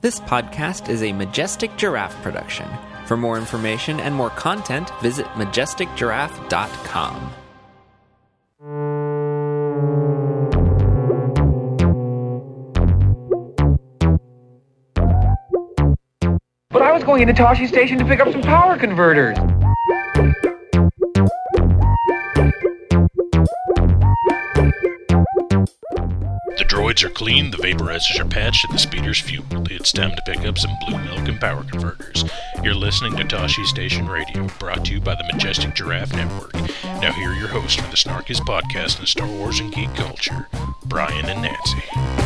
This podcast is a Majestic Giraffe production. For more information and more content, visit majesticgiraffe.com. But I was going into Toshi Station to pick up some power converters. The droids are clean, the vaporizers are patched, and the speeder's fueled. It's time to pick up some blue milk and power converters. You're listening to Toshi Station Radio, brought to you by the Majestic Giraffe Network. Now here are your hosts for the snarkiest podcast in Star Wars and geek culture, Brian and Nancy.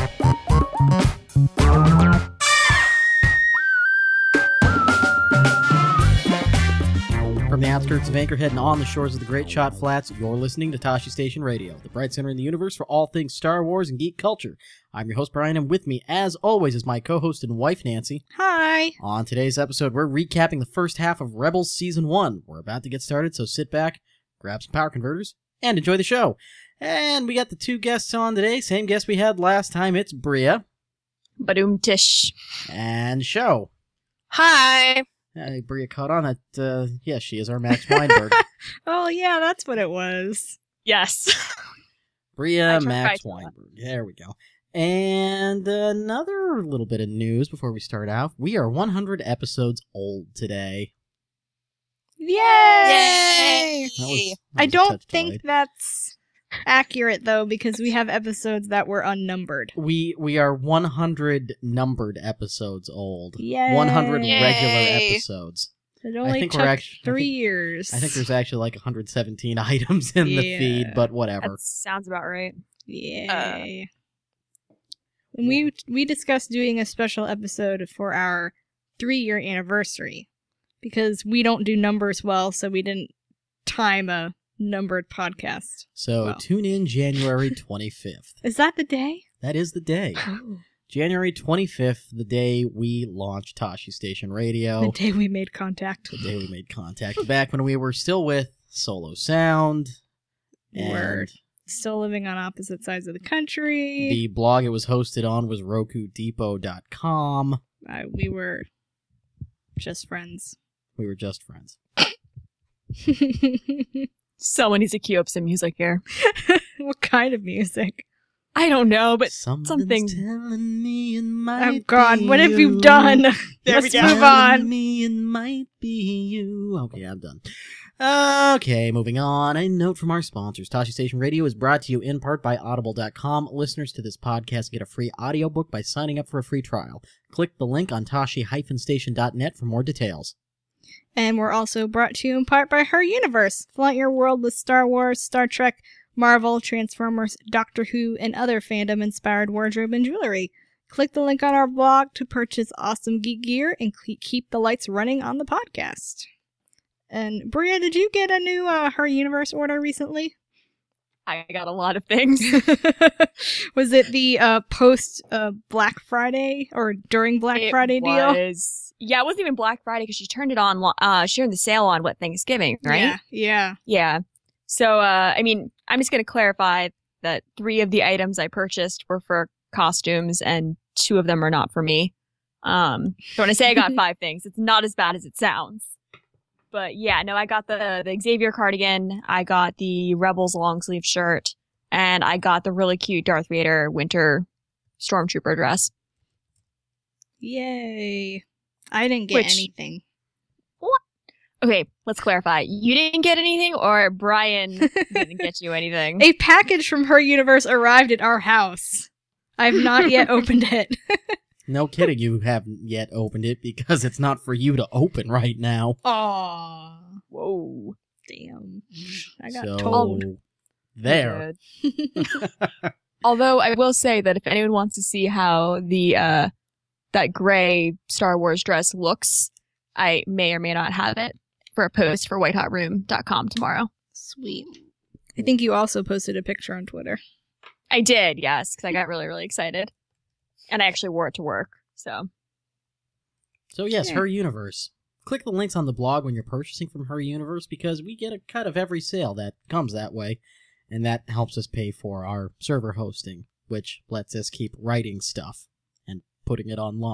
From the outskirts of Anchorhead and on the shores of the Great Shot Flats, you're listening to Toshi Station Radio, the bright center in the universe for all things Star Wars and geek culture. I'm your host, Brian, and with me, as always, is my co-host and wife, Nancy. Hi! On today's episode, we're recapping the first half of Rebels Season 1. We're about to get started, so sit back, grab some power converters, and enjoy the show. And we got the two guests on today, same guest we had last time. It's Bria. Badoom-tish. And Show. Hi! Bria caught on that, she is our Max Weinberg. Oh, yeah, that's what it was. Yes. Bria Max Weinberg. There we go. And another little bit of news before we start out. We are 100 episodes old today. Yay! That was I a don't touch think delayed. that's accurate, though, because we have episodes that were unnumbered. We are 100 numbered episodes old. Yay! 100 regular episodes. It only think took we're actually- 3 years. I think there's actually like 117 items in the feed, but whatever. That sounds about right. Yay. And we discussed doing a special episode for our 3-year anniversary, because we don't do numbers well, so we didn't time a numbered podcast. So Well. tune in January 25th. Is that the day? That is the day. January 25th, the day we launched Toshi Station Radio. The day we made contact. The day we made contact. Back when we were still with Solo Sound. And We're still living on opposite sides of the country. the blog it was hosted on was RokuDepot.com. We were just friends. We were just friends. Someone needs to cue up some music here. What kind of music? I don't know, but Something's something- telling me it might Oh God, be what have you you. done? There Let's we go. move Telling on. me it might be you. Okay, I'm done. Okay, moving on. A note from our sponsors. Toshi Station Radio is brought to you in part by Audible.com. Listeners to this podcast get a free audiobook by signing up for a free trial. Click the link on Toshi-Station.net for more details. And we're also brought to you in part by Her Universe. Flaunt your world with Star Wars, Star Trek, Marvel, Transformers, Doctor Who, and other fandom-inspired wardrobe and jewelry. Click the link on our blog to purchase awesome geek gear and keep the lights running on the podcast. And Bria, did you get a new Her Universe order recently? I got a lot of things. Was it the post Black Friday or during Black Friday deal? Yeah, it wasn't even Black Friday because she turned it on, sharing the sale on Thanksgiving, right? Yeah. Yeah. So, I'm just going to clarify that 3 of the items I purchased were for costumes and 2 of them are not for me. So when I say I got 5 things, it's not as bad as it sounds. But yeah, no, I got the Xavier cardigan, I got the Rebels long sleeve shirt, and I got the really cute Darth Vader winter stormtrooper dress. Yay. I didn't get Which- anything. Okay, let's clarify. You didn't get anything, or Brian didn't get you anything? A package from Her Universe arrived at our house. I've not yet opened it. No kidding, you haven't yet opened it because it's not for you to open right now. Aww. Whoa. Damn. I got So, told. there. Good. Although I will say that if anyone wants to see how the that gray Star Wars dress looks, I may or may not have it for a post for whitehotroom.com tomorrow. Sweet. I think you also posted a picture on Twitter. I did, yes, because I got really, really excited. And I actually wore it to work, so. So yes, Yeah. Her Universe. Click the links on the blog when you're purchasing from Her Universe because we get a cut of every sale that comes that way, and that helps us pay for our server hosting, which lets us keep writing stuff and putting it online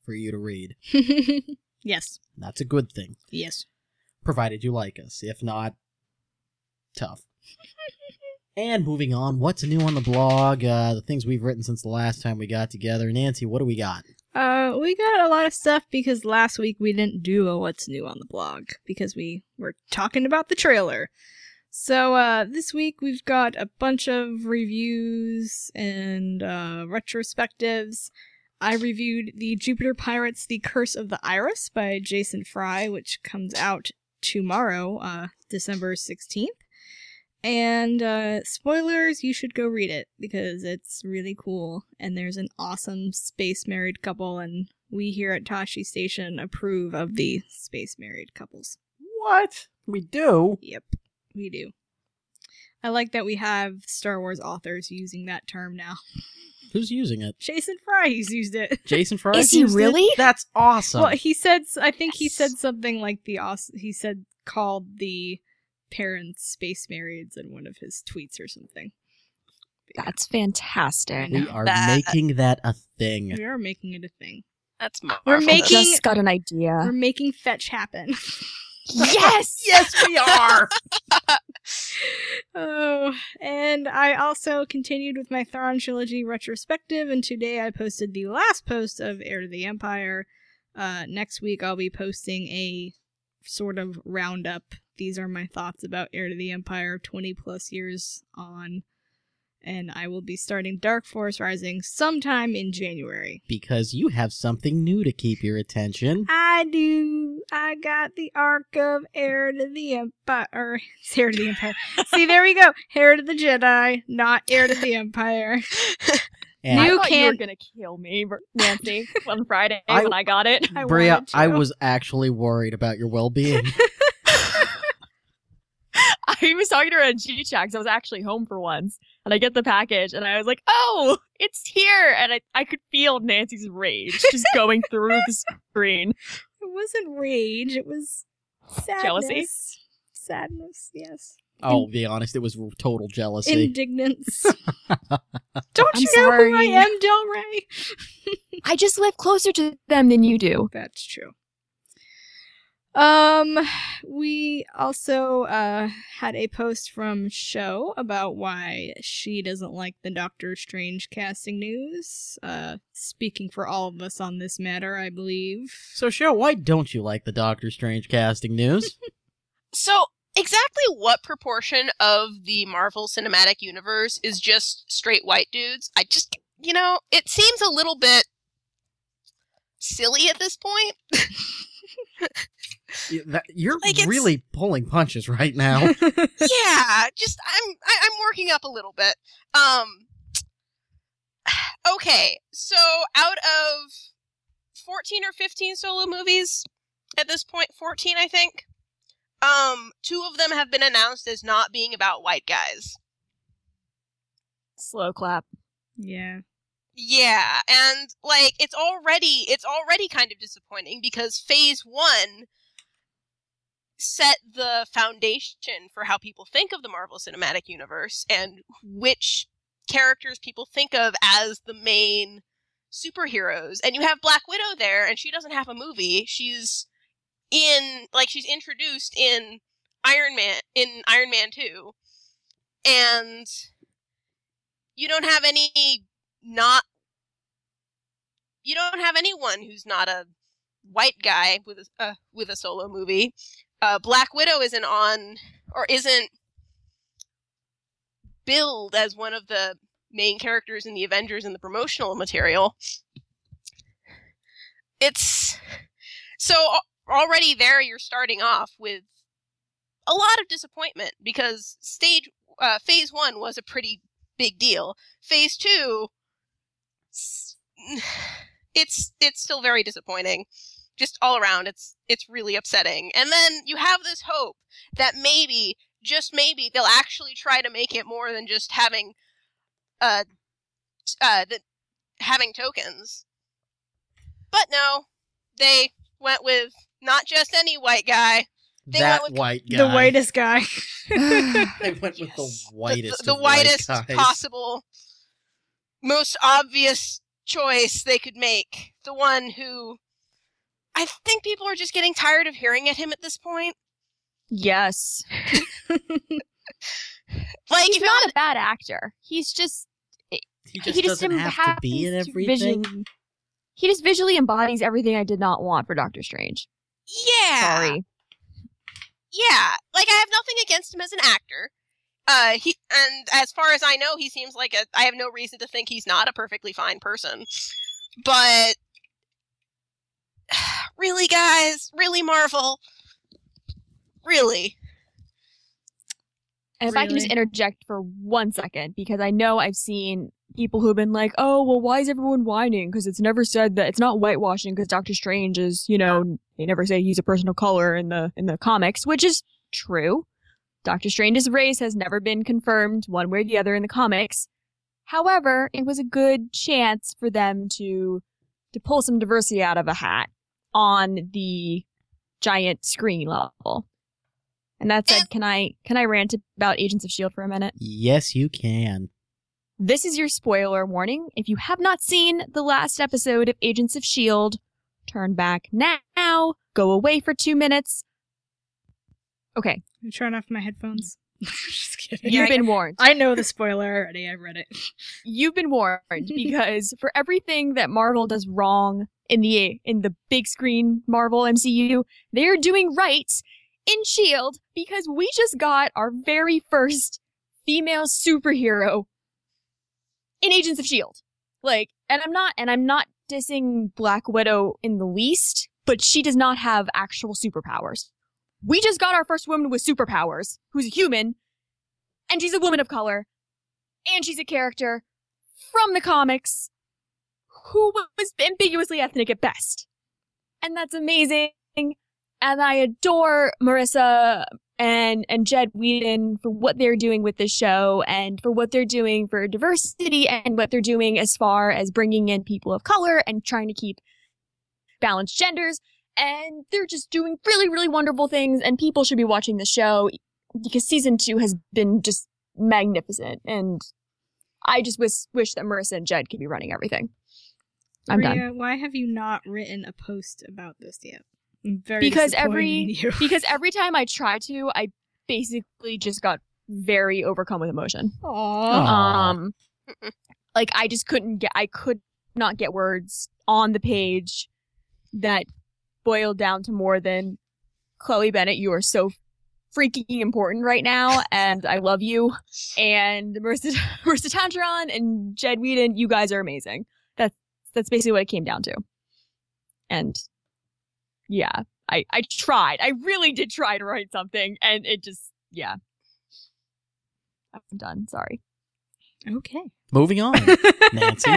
for you to read. Yes. That's a good thing, Yes. provided you like us. If not, tough. And moving on, what's new on the blog? The things we've written since the last time we got together. Nancy, what do we got? We got a lot of stuff because last week we didn't do a what's new on the blog because we were talking about the trailer. So this week we've got a bunch of reviews and retrospectives. I reviewed the Jupiter Pirates: The Curse of the Iris by Jason Fry, which comes out tomorrow, December 16th. And spoilers, you should go read it because it's really cool. And there's an awesome space married couple, and we here at Tashi Station approve of the space married couples. What? We do? Yep, we do. I like that we have Star Wars authors using that term now. Who's using it? Jason Fry's used it. Jason Fry? Is he really? That's awesome. Well, he said, I think he said something like he said called the parents space marrieds in one of his tweets or something. That's fantastic. we are making that a thing. We are making it a thing. That's marvelous. We're making Just got an idea. we're making fetch happen. Yes! Yes, we are! Oh, and I also continued with my Thrawn trilogy retrospective, and today I posted the last post of Heir to the Empire. Next week I'll be posting a sort of roundup. These are my thoughts about Heir to the Empire 20 plus years on, and I will be starting Dark Force Rising sometime in January. Because you have something new to keep your attention. I do. I got the arc of Heir to the Empire. It's Heir to the Empire. See, there we go. Heir to the Jedi, not Heir to the Empire. And I You thought you were can't- gonna kill me, Nancy, on Friday I- when I got it. I Bria, wanted to. I was actually worried about your well-being. I was talking to her on G-Chat because I was actually home for once. And I get the package and I was like, oh, it's here. And I could feel Nancy's rage just going through the screen. It wasn't rage. It was sadness. Jealousy? Sadness, yes. I'll be honest, it was total jealousy. Indignance. Don't I'm you know who I sorry. am, Del Rey? I just live closer to them than you do. That's true. We also had a post from Sho about why she doesn't like the Doctor Strange casting news. Speaking for all of us on this matter, I believe. So, Sho, why don't you like the Doctor Strange casting news? So, exactly what proportion of the Marvel Cinematic Universe is just straight white dudes? I just, it seems a little bit silly at this point. You're Like, it's- really pulling punches right now. Yeah, just I'm working up a little bit. Okay, so out of 14 or 15 solo movies at this point, 14 I think. 2 of them have been announced as not being about white guys. Slow clap. Yeah. Yeah, and like it's already kind of disappointing because Phase 1 set the foundation for how people think of the Marvel Cinematic Universe and which characters people think of as the main superheroes. And you have Black Widow there, and she doesn't have a movie. She's introduced in Iron Man 2. And you don't have anyone who's not a white guy with a solo movie. Black Widow isn't billed as one of the main characters in the Avengers in the promotional material. It's so already there you're starting off with a lot of disappointment because Phase 1 was a pretty big deal. Phase 2, it's still very disappointing. Just all around, it's really upsetting. And then you have this hope that maybe, just maybe, they'll actually try to make it more than just having having tokens. But no, they went with not just any white guy. They that went with white guy. The whitest guy. They went with the whitest the of white whitest guys. possible, most obvious choice they could make. The one who I think people are just getting tired of hearing at him at this point. Yes. Like, He's if not a bad actor. He's just... He just doesn't have to be in happens to everything. He just visually embodies everything I did not want for Doctor Strange. Yeah. Sorry. Yeah. Like, I have nothing against him as an actor. And as far as I know, he seems like I have no reason to think he's not a perfectly fine person. But really, guys? Really, Marvel? Really? And if I can just interject for 1 second, because I know I've seen people who have been like, oh, well, why is everyone whining? Because it's never said that it's not whitewashing because Doctor Strange is, you know, they never say he's a person of color in the comics, which is true. Doctor Strange's race has never been confirmed one way or the other in the comics. However, it was a good chance for them to pull some diversity out of a hat on the giant screen level. And that said, can I rant about Agents of S.H.I.E.L.D. for a minute? Yes, you can. This is your spoiler warning. If you have not seen the last episode of Agents of S.H.I.E.L.D., turn back now, go away for 2 minutes. Okay. I'm turning off my headphones. Just kidding. You've been warned. I know the spoiler already. I've read it. You've been warned because for everything that Marvel does wrong in the big screen Marvel MCU, they're doing right in S.H.I.E.L.D. because we just got our very first female superhero in Agents of S.H.I.E.L.D. Like, and I'm not dissing Black Widow in the least, but she does not have actual superpowers. We just got our first woman with superpowers, who's a human, and she's a woman of color, and she's a character from the comics who was ambiguously ethnic at best. And that's amazing. And I adore Marissa and Jed Whedon for what they're doing with this show and for what they're doing for diversity and what they're doing as far as bringing in people of color and trying to keep balanced genders. And they're just doing really, really wonderful things, and people should be watching the show because season 2 has been just magnificent. And I just wish that Marissa and Jed could be running everything. I'm Rhea, done. why have you not written a post about this yet? I'm very Because disappointed in you. because every time I try to, I basically just got very overcome with emotion. Aww. Like I could not get words on the page that boiled down to more than Chloe Bennett, you are so freaking important right now, and I love you. And Marissa Tangeron and Jed Whedon, you guys are amazing. That's basically what it came down to. And yeah, I tried. I really did try to write something, and it just, yeah. I'm done. Sorry. Okay. Moving on, Nancy.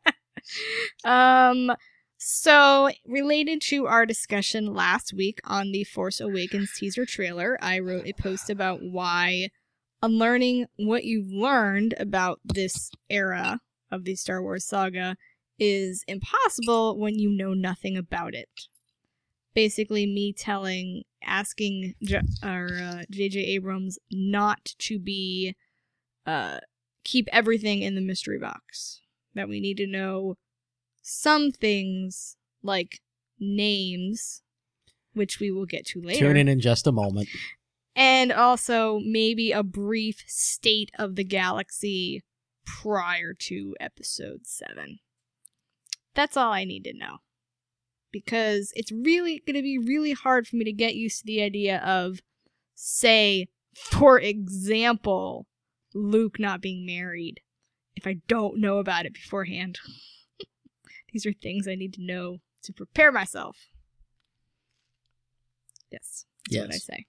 Yeah. So, related to our discussion last week on the Force Awakens teaser trailer, I wrote a post about why unlearning what you've learned about this era of the Star Wars saga is impossible when you know nothing about it. Basically, me asking J.J. Abrams not to keep everything in the mystery box. That we need to know some things like names, which we will get to later. Tune in just a moment. And also maybe a brief state of the galaxy prior to episode 7. That's all I need to know. Because it's really going to be really hard for me to get used to the idea of, say, for example, Luke not being married if I don't know about it beforehand. These are things I need to know to prepare myself. Yes, that's what I say.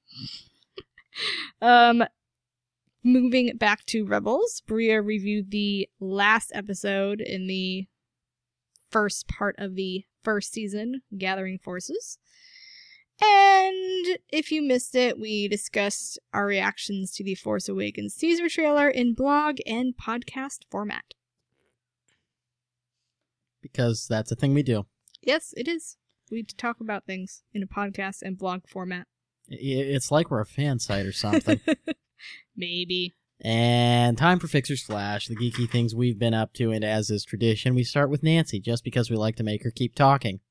Moving back to Rebels, Bria reviewed the last episode in the first part of the first season, Gathering Forces. And if you missed it, we discussed our reactions to the Force Awakens teaser trailer in blog and podcast format. Because that's a thing we do. Yes, it is. We talk about things in a podcast and blog format. It's like we're a fan site or something. Maybe. And time for Fixer's Flash, the geeky things we've been up to, and as is tradition, we start with Nancy, just because we like to make her keep talking.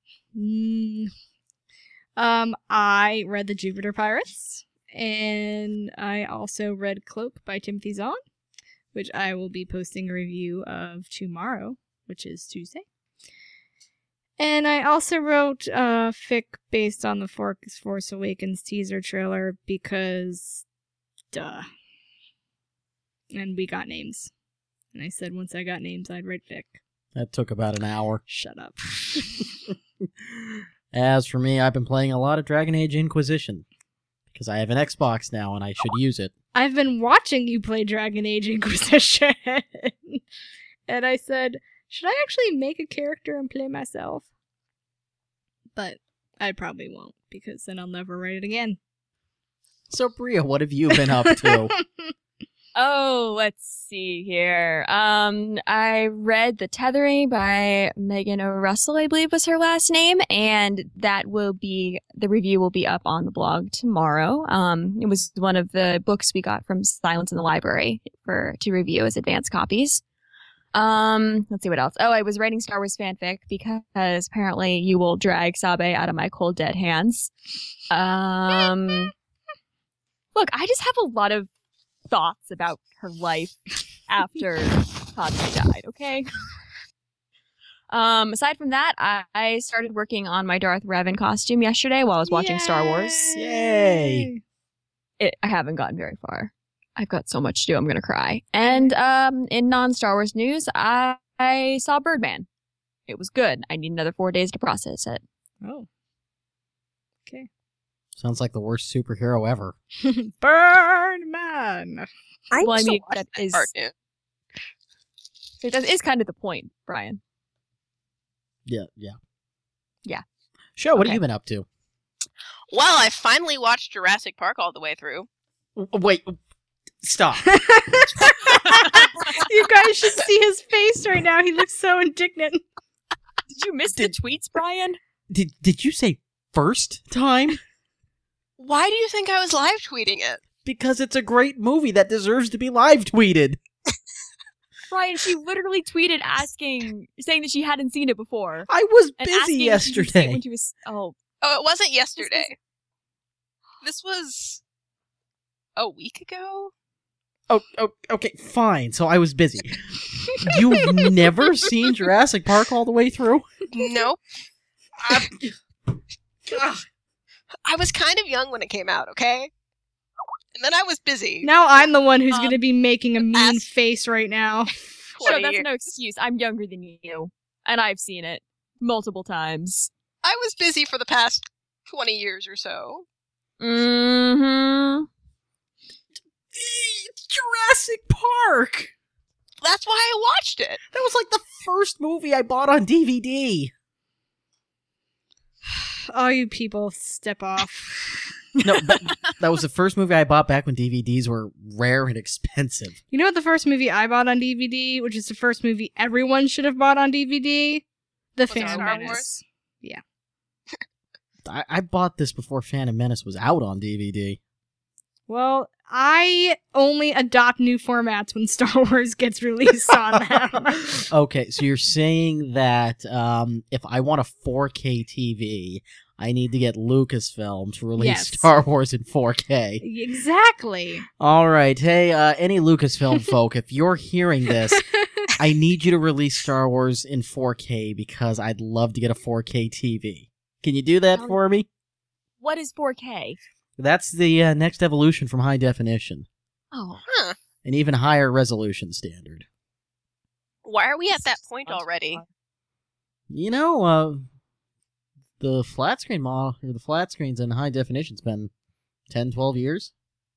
I read The Jupiter Pirates, and I also read Cloak by Timothy Zahn, which I will be posting a review of tomorrow, which is Tuesday. And I also wrote fic based on the Force Awakens teaser trailer because, duh. And we got names. And I said once I got names, I'd write fic. That took about an hour. Shut up. As for me, I've been playing a lot of Dragon Age Inquisition, because I have an Xbox now and I should use it. I've been watching you play Dragon Age Inquisition. And I said, should I actually make a character and play myself? But I probably won't, because then I'll never write it again. So, Bria, what have you been up to? Oh, let's see here. I read The Tethering by Megan O. Russell, I believe was her last name, and the review will be up on the blog tomorrow. It was one of the books we got from Silence in the Library to review as advanced copies. Let's see what else. Oh, I was writing Star Wars fanfic because apparently you will drag Sabe out of my cold dead hands. Look, I just have a lot of thoughts about her life after Padme died, okay? Aside from that, I started working on my Darth Revan costume yesterday while I was watching Star Wars. Yay! I haven't gotten very far. I've got so much to do, I'm gonna cry. And in non-Star Wars news, I saw Birdman. It was good. I need another 4 days to process it. Oh. Okay. Sounds like the worst superhero ever. Birdman! I Well, I used to mean, watch that that is- cartoon. That is kind of the point, Brian. Yeah. Yeah. Sure, what Okay. have you been up to? Well, I finally watched Jurassic Park all the way through. Wait, stop. You guys should see his face right now. He looks so indignant. Did you miss the tweets, Brian? Did you say first time? Why do you think I was live tweeting it? Because it's a great movie that deserves to be live tweeted. Brian, she literally tweeted saying that she hadn't seen it before. I was And busy asking if she could see it yesterday. when she was, Oh, it wasn't yesterday. This was a week ago? Oh, okay, fine. So I was busy. You've never seen Jurassic Park all the way through? Nope. I was kind of young when it came out, okay? And then I was busy. Now I'm the one who's going to be making a mean ask- face right now. Sure, that's no excuse. I'm younger than you, and I've seen it multiple times. I was busy for the past 20 years or so. Mm-hmm. It's Jurassic Park! That's why I watched it. That was like the first movie I bought on DVD. All you people, step off. No, that was the first movie I bought back when DVDs were rare and expensive. You know what the first movie I bought on DVD, which is the first movie everyone should have bought on DVD? The Was it Phantom Star Menace. Wars? Yeah. I bought this before Phantom Menace was out on DVD. Well, I only adopt new formats when Star Wars gets released on them. Okay, so you're saying that if I want a 4K TV, I need to get Lucasfilm to release Yes. Star Wars in 4K. Exactly. All right, hey, any Lucasfilm folk, if you're hearing this, I need you to release Star Wars in 4K because I'd love to get a 4K TV. Can you do that for me? What is 4K? That's the next evolution from high definition. Oh, Huh. An even higher resolution standard. Why are we at that point already? You know, the flat screen model, or the flat screens in high definition's been 10, 12 years.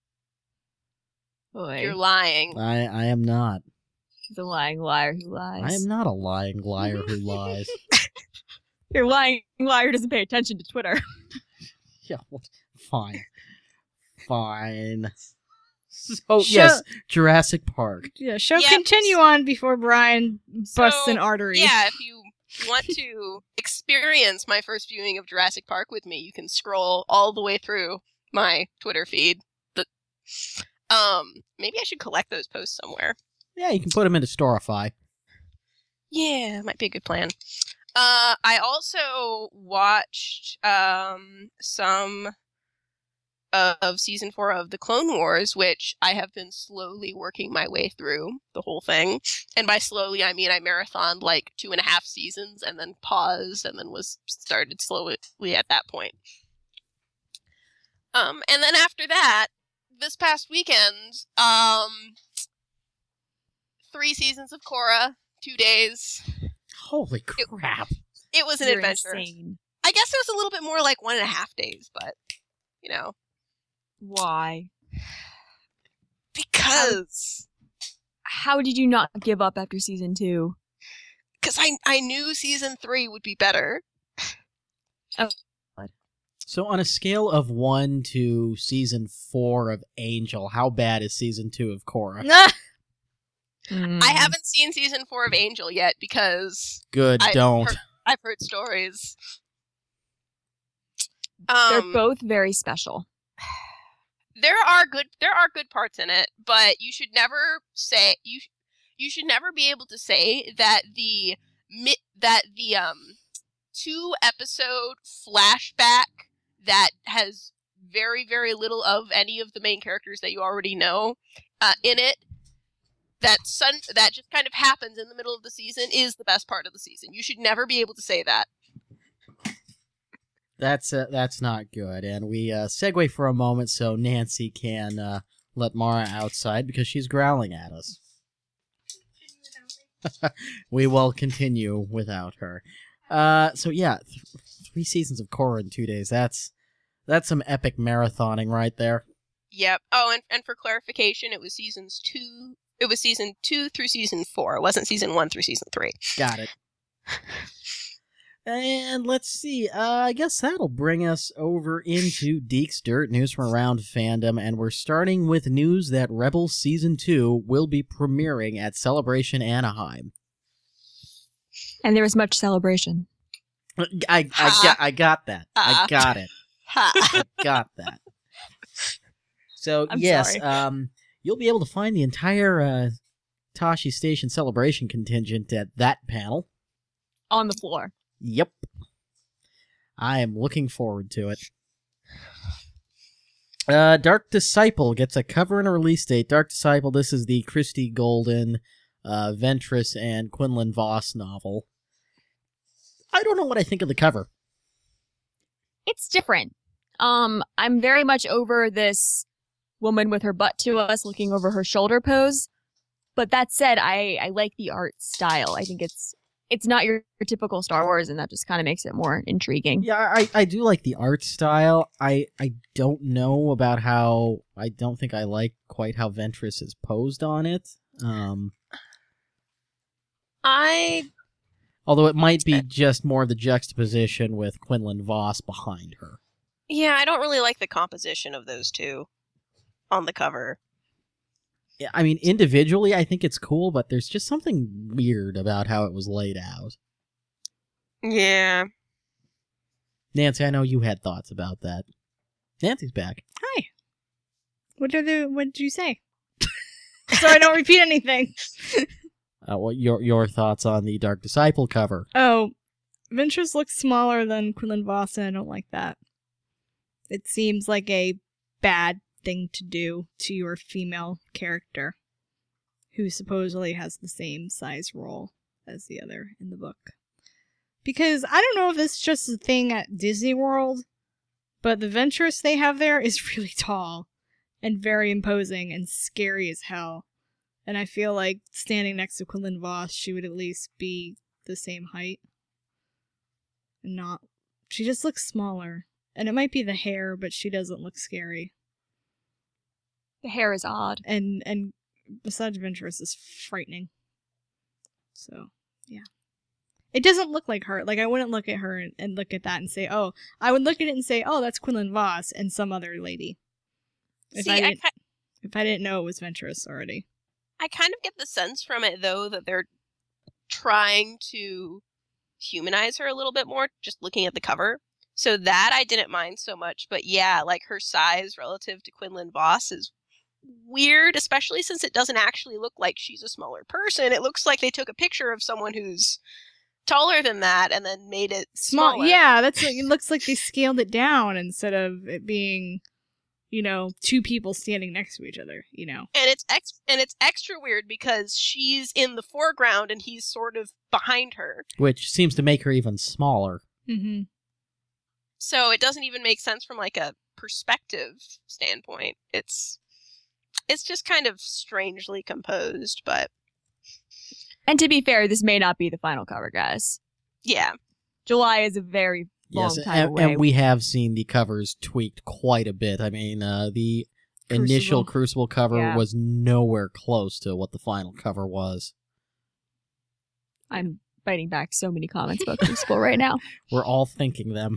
boy. You're lying. I am not. The lying liar who lies. I am not a lying liar who lies. Your lying liar doesn't pay attention to Twitter. Yeah, well, fine. Fine. So, yes, Jurassic Park. Yeah, show Yep. continue on before Brian busts an artery. Yeah, if you want to experience my first viewing of Jurassic Park with me, you can scroll all the way through my Twitter feed. Maybe I should collect those posts somewhere. Yeah, you can put them into Storify. Yeah, might be a good plan. I also watched some of season 4 of the Clone Wars, which I have been slowly working my way through the whole thing. And by slowly, I mean I marathoned like 2.5 seasons and then paused and then started slowly at that point. And then after that, this past weekend, 3 seasons of Korra, 2 days. Holy crap. It was an You're adventure. insane. I guess it was a little bit more like 1.5 days, but, you know. Why? Because How did you not give up after season 2? I knew season 3 would be better. So on a scale of 1 to season 4 of Angel, how bad is season 2 of Korra? I haven't seen season 4 of Angel yet because Good, don't. I've heard stories. They're both very special. There are good parts in it, but you should never say you should never be able to say that the 2-episode flashback that has very, very little of any of the main characters that you already know in it, that just kind of happens in the middle of the season is the best part of the season. You should never be able to say that. That's not good. And we segue for a moment so Nancy can let Mara outside because she's growling at us. We will continue without her. So yeah, 3 seasons of Korra in 2 days. That's some epic marathoning right there. Yep. Oh, and for clarification, it was season 2 through season 4. It wasn't season 1 through season 3. Got it. And let's see, I guess that'll bring us over into Deek's Dirt, news from around fandom, and we're starting with news that Rebels Season 2 will be premiering at Celebration Anaheim. And there was much celebration. I got that. I got it. I got that. So, I'm yes, sorry. you'll be able to find the entire Tashi Station Celebration contingent at that panel. On the floor. Yep. I am looking forward to it. Dark Disciple gets a cover and a release date. Dark Disciple, this is the Christy Golden, Ventress, and Quinlan Voss novel. I don't know what I think of the cover. It's different. I'm very much over this woman with her butt to us looking over her shoulder pose. But that said, I like the art style. I think it's not your typical Star Wars, and that just kind of makes it more intriguing. Yeah, I do like the art style. I don't know about how... I don't think I like quite how Ventress is posed on it. Although it might be just more the juxtaposition with Quinlan Voss behind her. Yeah, I don't really like the composition of those two on the cover. I mean, individually, I think it's cool, but there's just something weird about how it was laid out. Yeah. Nancy, I know you had thoughts about that. Nancy's back. Hi. What did you say? So I don't repeat anything. What your thoughts on the Dark Disciple cover? Oh, Ventress looks smaller than Quinlan Voss, and I don't like that. It seems like a bad thing to do to your female character, who supposedly has the same size role as the other in the book. Because I don't know if it's just a thing at Disney World, but the Ventress they have there is really tall and very imposing and scary as hell. And I feel like standing next to Quinlan Voss, she would at least be the same height. And she just looks smaller. And it might be the hair, but she doesn't look scary. The hair is odd. And besides Ventress is frightening. So, yeah. It doesn't look like her. Like, I wouldn't look at her and look at that and say, oh, I would look at it and say, oh, that's Quinlan Voss and some other lady. If I didn't know it was Ventress already. I kind of get the sense from it, though, that they're trying to humanize her a little bit more, just looking at the cover. So that I didn't mind so much. But yeah, like her size relative to Quinlan Voss is weird, especially since it doesn't actually look like she's a smaller person. It looks like they took a picture of someone who's taller than that and then made it smaller. Yeah, that's what it looks like. They scaled it down instead of it being, two people standing next to each other. And it's extra weird because she's in the foreground and he's sort of behind her, which seems to make her even smaller. Mm-hmm. So it doesn't even make sense from like a perspective standpoint. It's just kind of strangely composed, but. And to be fair, this may not be the final cover, guys. Yeah. July is a very long time away. And we have seen the covers tweaked quite a bit. I mean, the initial Crucible cover was nowhere close to what the final cover was. I'm biting back so many comments about Crucible right now. We're all thinking them.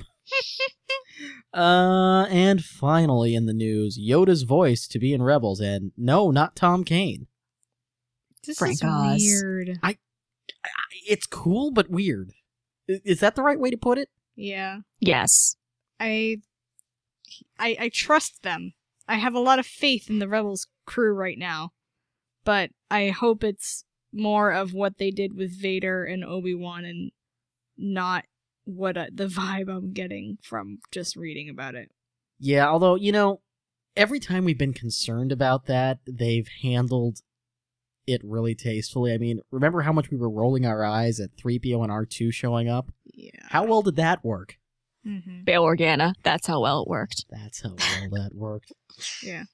And finally in the news, Yoda's voice to be in Rebels, and no, not Tom Kane. This Frank is Oz. weird. It's cool, but weird. Is that the right way to put it? Yeah. Yes. I trust them. I have a lot of faith in the Rebels crew right now, but I hope it's more of what they did with Vader and Obi-Wan and not what the vibe I'm getting from just reading about it. Yeah, although, every time we've been concerned about that, they've handled it really tastefully. I mean, remember how much we were rolling our eyes at 3PO and R2 showing up? Yeah. How well did that work? Mm-hmm. Bail Organa. That's how well it worked. That's how well that worked. Yeah.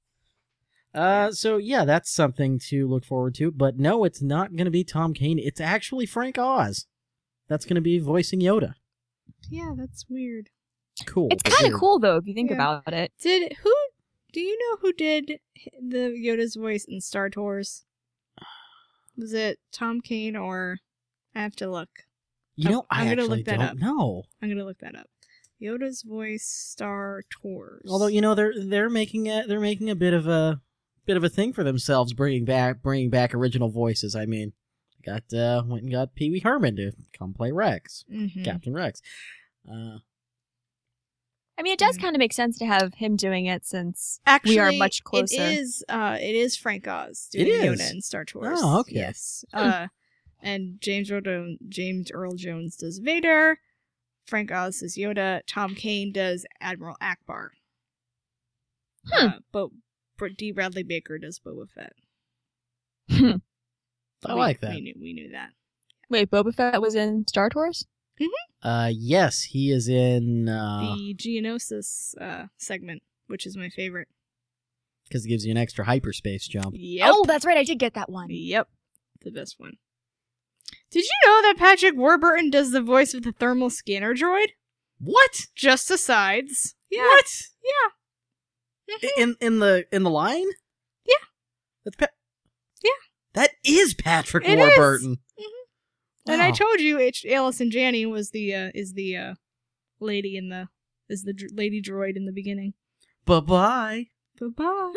So yeah, that's something to look forward to. But no, it's not going to be Tom Kane. It's actually Frank Oz. That's going to be voicing Yoda. Yeah, that's weird. Cool. It's kind of cool though if you think about it. Do you know who did the Yoda's voice in Star Tours? Was it Tom Kane or I have to look. I I'm gonna actually look that don't up. know. I'm gonna look that up. Yoda's voice Star Tours. Although they're making a bit of a thing for themselves, bringing back original voices. I mean, went and got Pee Wee Herman to come play Rex, Captain Rex. I mean, it does kind of make sense to have him doing it since actually, we are much closer. It is Frank Oz doing Yoda in Star Tours. Oh, okay. Yes. And James Earl Jones does Vader. Frank Oz does Yoda. Tom Kane does Admiral Akbar. But D. Bradley Baker does Boba Fett. I like that. We knew that. Wait, Boba Fett was in Star Tours? Yes, he is in the Geonosis segment, which is my favorite. Because it gives you an extra hyperspace jump. Yep. Oh, that's right. I did get that one. Yep. The best one. Did you know that Patrick Warburton does the voice of the thermal scanner droid? What? Just asides. Yeah. What? Yeah. In the line? Yeah. That's yeah. That is Patrick It Warburton. Is. Mm-hmm. And I told you, Allison Janney was the lady lady droid in the beginning. Bye-bye. Bye-bye.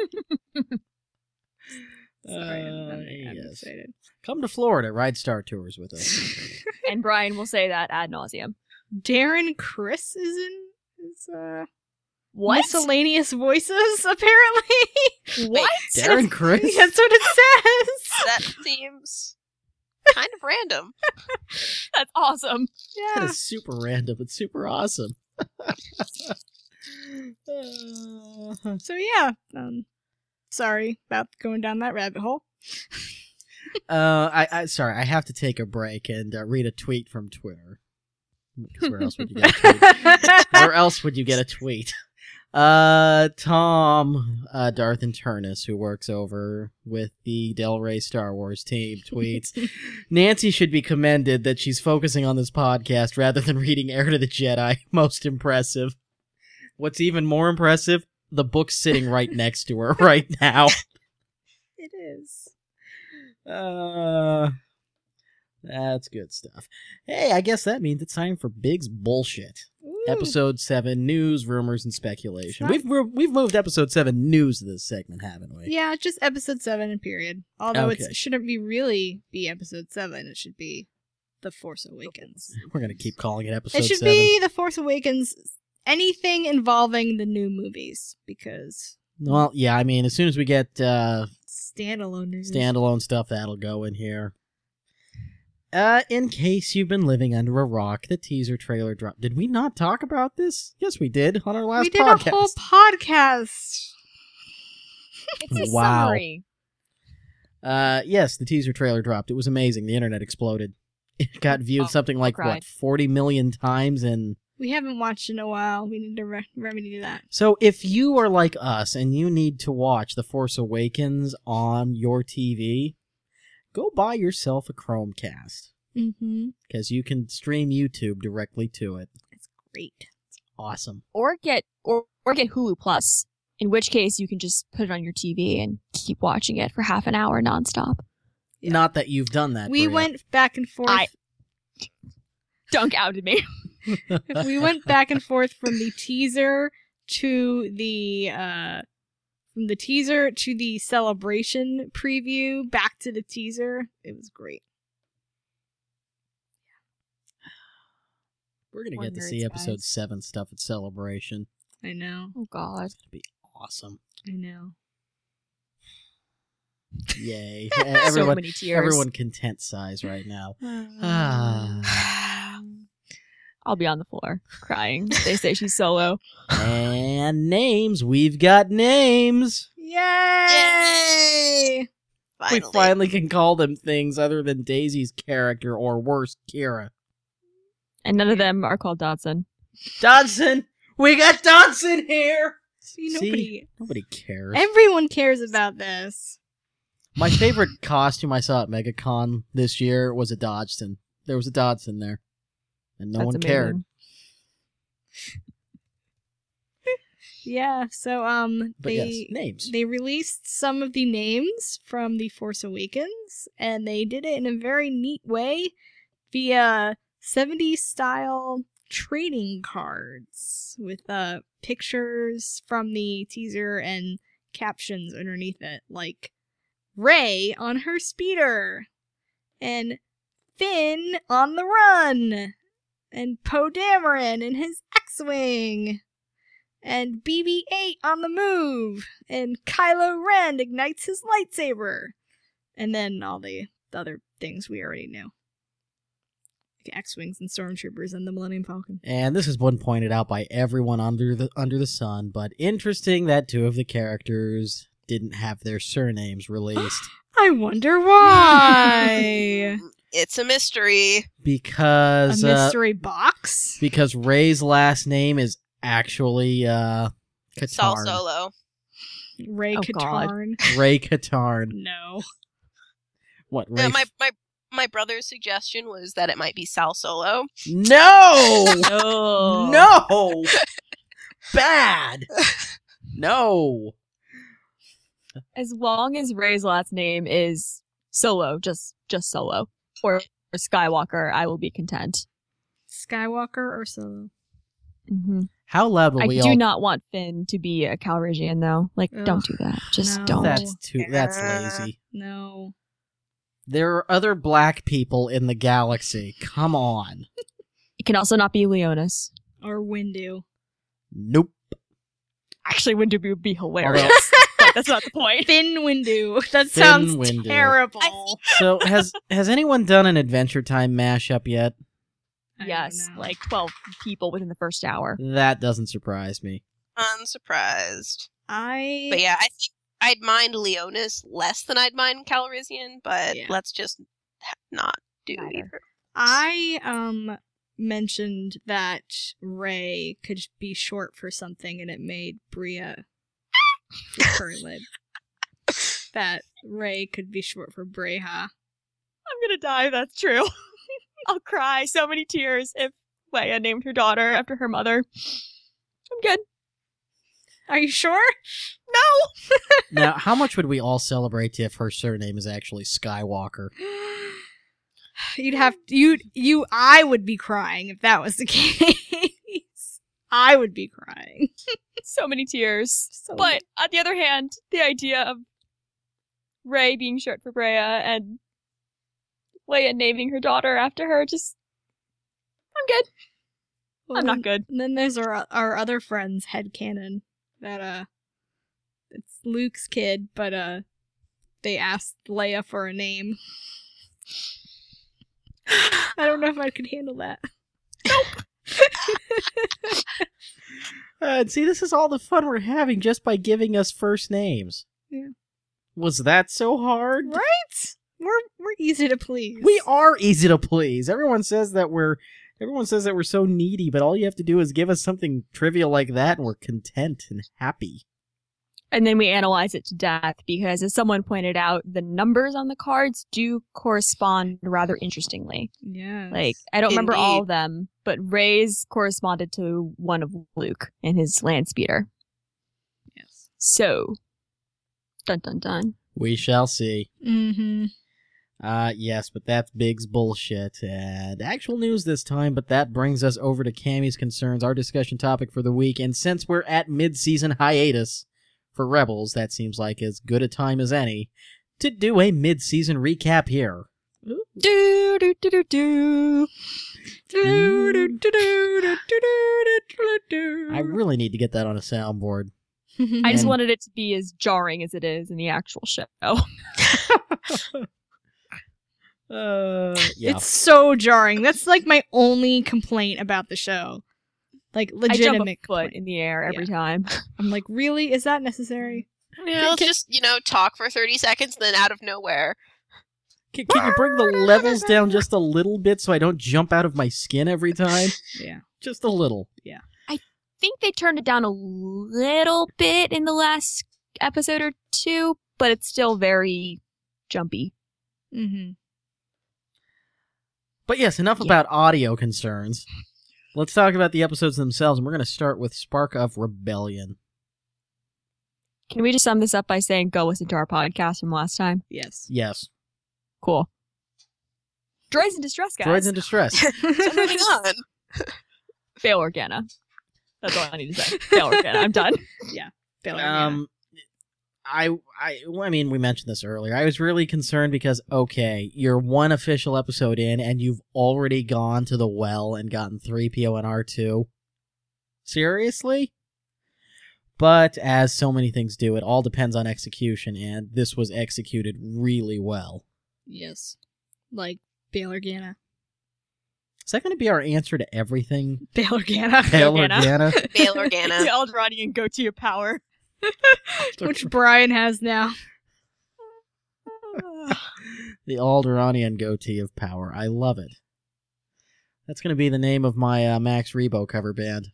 Sorry, I'm excited. Come to Florida, ride Star Tours with us. And Brian will say that ad nauseum. Darren Criss is in what? Miscellaneous voices, apparently. What? Darren Criss? That's what it says. That seems kind of random. That's awesome. Yeah. That is super random, but super awesome. So yeah, sorry about going down that rabbit hole. Sorry, I have to take a break and read a tweet from Twitter. Where else would you get a tweet? Where else would you get a tweet? Tom Darth and Turnus, who works over with the Del Rey Star Wars team, tweets, Nancy should be commended that she's focusing on this podcast rather than reading Heir to the Jedi. Most impressive. What's even more impressive, the book's sitting right next to her right now. It is. That's good stuff. Hey, I guess that means it's time for Big's Bullshit. Ooh. Episode 7, news, rumors, and speculation. We've moved Episode 7 news to this segment, haven't we? Yeah, just Episode 7 and period. Although Okay. it shouldn't be Episode 7. It should be The Force Awakens. We're going to keep calling it Episode 7. It should be The Force Awakens, anything involving the new movies, because Well, yeah, I mean, as soon as we get Standalone news. standalone stuff, that'll go in here. In case you've been living under a rock, the teaser trailer dropped. Did we not talk about this? Yes, we did on our last we did podcast. a whole podcast. It's a Wow. summary. Yes, the teaser trailer dropped. It was amazing. The internet exploded. It got viewed something like, cried. 40 million times in... We haven't watched in a while. We need to remedy that. So if you are like us and you need to watch The Force Awakens on your TV, go buy yourself a Chromecast. Mm-hmm. Because you can stream YouTube directly to it. It's great. Awesome. Or get Hulu Plus, in which case you can just put it on your TV and keep watching it for half an hour nonstop. Yeah. Not that you've done that, We Bria. went back and forth. Dunk outed me. We went back and forth from the teaser to the celebration preview, back to the teaser. It was great. We're going to We're get to see nerds, episode guys. 7 stuff at Celebration. I know. Oh God. It's going to be awesome. I know. Yay. So everyone, many tears. everyone content size right now. I'll be on the floor crying. They say she's solo. And names. We've got names. Yay! We finally can call them things other than Daisy's character or worse, Kira. And none of them are called Dodson. Dodson! We got Dodson here! See, Nobody cares. everyone cares about this. My favorite costume I saw at MegaCon this year was a Dodson. There was a Dodson there. And no That's one amazing. cared. Yeah, so But yes, names. they released some of the names from The Force Awakens, and they did it in a very neat way via 70s style trading cards with pictures from the teaser and captions underneath it, like Rey on her speeder, and Finn on the run, and Poe Dameron in his X-Wing, and BB-8 on the move, and Kylo Ren ignites his lightsaber, and then all the other things we already knew. Like X-Wings and Stormtroopers and the Millennium Falcon. And this has been pointed out by everyone under the sun, but interesting that 2 of the characters didn't have their surnames released. I wonder why. It's a mystery. Because A mystery box? because Rey's last name is actually Sal Katarn. Solo. Rey Oh, God. Katarn. Rey Katarn. No. What? Rey? My brother's suggestion was that it might be Sal Solo. No! No. No! Bad! No! As long as Rey's last name is Solo, just Solo, or Skywalker, I will be content. Skywalker or Solo? Mm-hmm. How loud will I we do all... not want Finn to be a Calrissian, though. Like, Ugh, don't do that. Just no. don't. That's lazy. No. There are other black people in the galaxy. Come on. It can also not be Leonis. Or Windu. Nope. Actually, Windu would be hilarious. Although- But that's not the point. Finn Windu. That Finn sounds Windu. terrible. So has anyone done an Adventure Time mashup yet? I don't Yes, know. like 12 people within the first hour. That doesn't surprise me. Unsurprised. But I yeah, I think I'd mind Leonis less than I'd mind Calrissian, but Yeah. let's just not do Neither. either. mentioned that Rey could be short for something, and it made Bria flip her lid. That Rey could be short for Breha. I'm gonna die if that's true. I'll cry so many tears if Leia named her daughter after her mother. I'm good. Are you sure? No! Now, how much would we all celebrate if her surname is actually Skywalker? I would be crying if that was the case. I would be crying. So many tears. So But on the other hand, the idea of Rey being short for Brea and Leia naming her daughter after her, just... I'm good. I'm not good. And then there's our other friend's headcanon that It's Luke's kid, but they asked Leia for a name. I don't know if I could handle that. And see, this is all the fun we're having just by giving us first names. Yeah. Was that so hard? Right? We're easy to please. We are easy to please. Everyone says that we're so needy, but all you have to do is give us something trivial like that and we're content and happy. And then we analyze it to death because, as someone pointed out, the numbers on the cards do correspond rather interestingly. Yeah. Like, I don't remember all Indeed. of them, but Ray's corresponded to one of Luke in his land speeder. Yes. So, dun dun dun. We shall see. Mm-hmm. Yes, but that's Big's bullshit. And actual news this time, but that brings us over to Cammy's Concerns, our discussion topic for the week. And since we're at mid-season hiatus for Rebels, that seems like as good a time as any to do a mid-season recap here. Do do do do do. I really need to get that on a soundboard. I just And- wanted it to be as jarring as it is in the actual show. Yeah. It's so jarring. That's like my only complaint about the show. Like, I jump a legitimate foot complaint. in the air every time. I'm like, really? Is that necessary? I'll just, talk for 30 seconds, then out of nowhere. Can you bring the levels down just a little bit so I don't jump out of my skin every time? Yeah. Just a little. I think they turned it down a little bit in the last episode or two, but it's still very jumpy. Mm-hmm. But yes, enough about audio concerns. Let's talk about the episodes themselves, and we're going to start with Spark of Rebellion. Can we just sum this up by saying go listen to our podcast from last time? Yes. Yes. Cool. Droids in distress, guys. Droids in distress. So moving on. Fail Organa. That's all I need to say. Fail Organa. I'm done. I mean, we mentioned this earlier. I was really concerned because, okay, you're one official episode in, and you've already gone to the well and gotten 3PO and R2. Seriously? But as so many things do, it all depends on execution, and this was executed really well. Yes. Like, Bail Organa. Is that going to be our answer to everything? Bail Organa. Bail Organa. Organa? Bail The Organa. Alderaanian go-to power. Which Brian has now. The Alderaanian goatee of power. I love it. That's going to be the name of my Max Rebo cover band.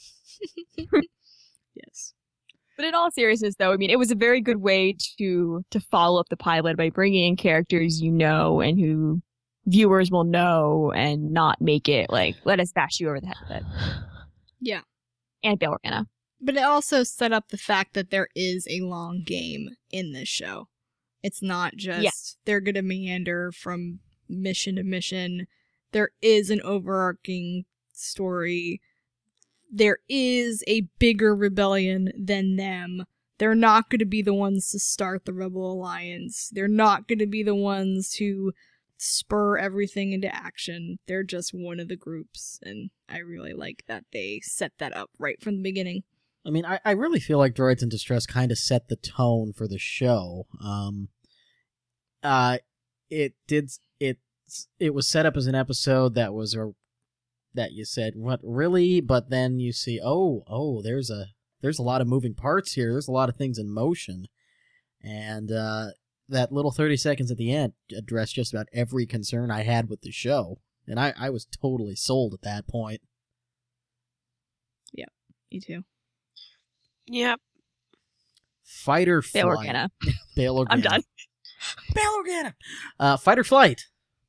Yes. But in all seriousness, though, I mean, it was a very good way to follow up the pilot by bringing in characters you know and who viewers will know and not make it like, let us bash you over the head with it. Yeah. And Bail Organa. But it also set up the fact that there is a long game in this show. It's not just they're going to meander from mission to mission. There is an overarching story. There is a bigger rebellion than them. They're not going to be the ones to start the Rebel Alliance. They're not going to be the ones to spur everything into action. They're just one of the groups, and I really like that they set that up right from the beginning. I mean, I really feel like Droids in Distress kind of set the tone for the show. It was set up as an episode that was that you said, what, really? But then you see, there's a lot of moving parts here. There's a lot of things in motion. And that little 30 seconds at the end addressed just about every concern I had with the show. And I was totally sold at that point. Yeah, me too. Yep. Fight or Bail Flight. Organa. Bail Organa. I'm done. Bail Organa. Fight or Flight.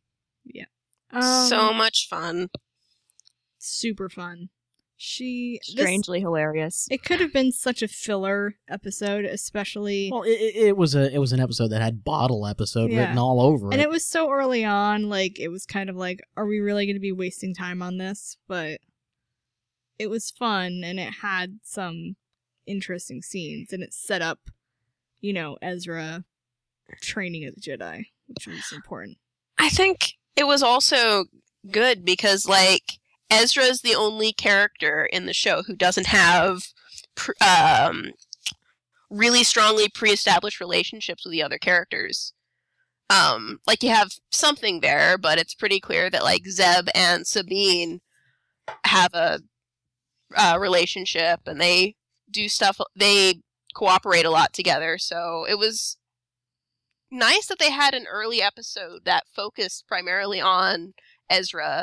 So much fun. Super fun. Strangely hilarious. It could have been such a filler episode, especially. Well, it was an episode that had bottle episode Yeah. written all over it. And it was so early on, like, it was kind of like, are we really going to be wasting time on this? But it was fun, and it had some interesting scenes, and it set up, Ezra training as a Jedi, which was important. I think it was also good because, like, Ezra's the only character in the show who doesn't have, really strongly pre-established relationships with the other characters. Like, you have something there, but it's pretty clear that, like, Zeb and Sabine have a relationship, and they do stuff, they cooperate a lot together, so it was nice that they had an early episode that focused primarily on Ezra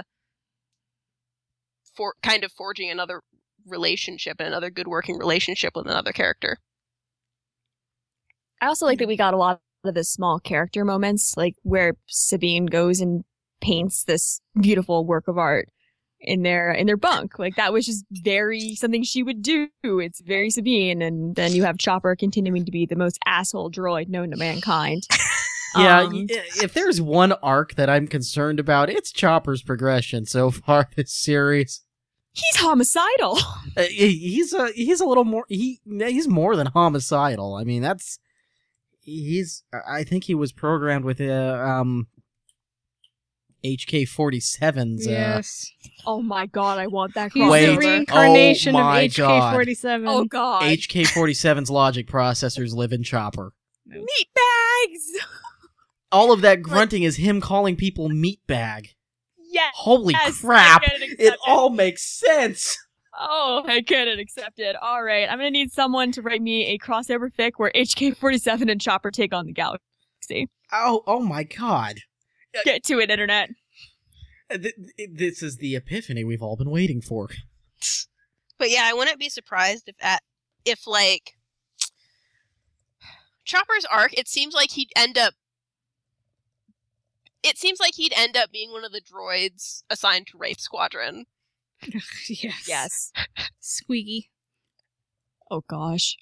for kind of forging another relationship and another good working relationship with another character. I also like that we got a lot of the small character moments, like where Sabine goes and paints this beautiful work of art in their bunk. Like, that was just very something she would do. It's very Sabine. And then you have Chopper continuing to be the most asshole droid known to mankind. Yeah, if there's one arc that I'm concerned about, it's Chopper's progression so far this series. He's homicidal. He's a little more. He's more than homicidal. I mean, I think he was programmed with HK-47's. Yes. Oh my god, I want that. He's Wait, the reincarnation oh of my HK-47. Oh god. HK-47's logic processors live in Chopper. Meat bags! All of that grunting is him calling people meatbag. Yes. Holy Yes, crap! I couldn't accept It all makes sense. Oh, I couldn't accept it. All right, I'm gonna need someone to write me a crossover fic where HK-47 and Chopper take on the galaxy. Oh my god. Get to it, internet. This is the epiphany we've all been waiting for. But yeah, I wouldn't be surprised if like Chopper's arc, it seems like he'd end up being one of the droids assigned to Wraith Squadron. Yes. Yes. Squeaky. Oh gosh.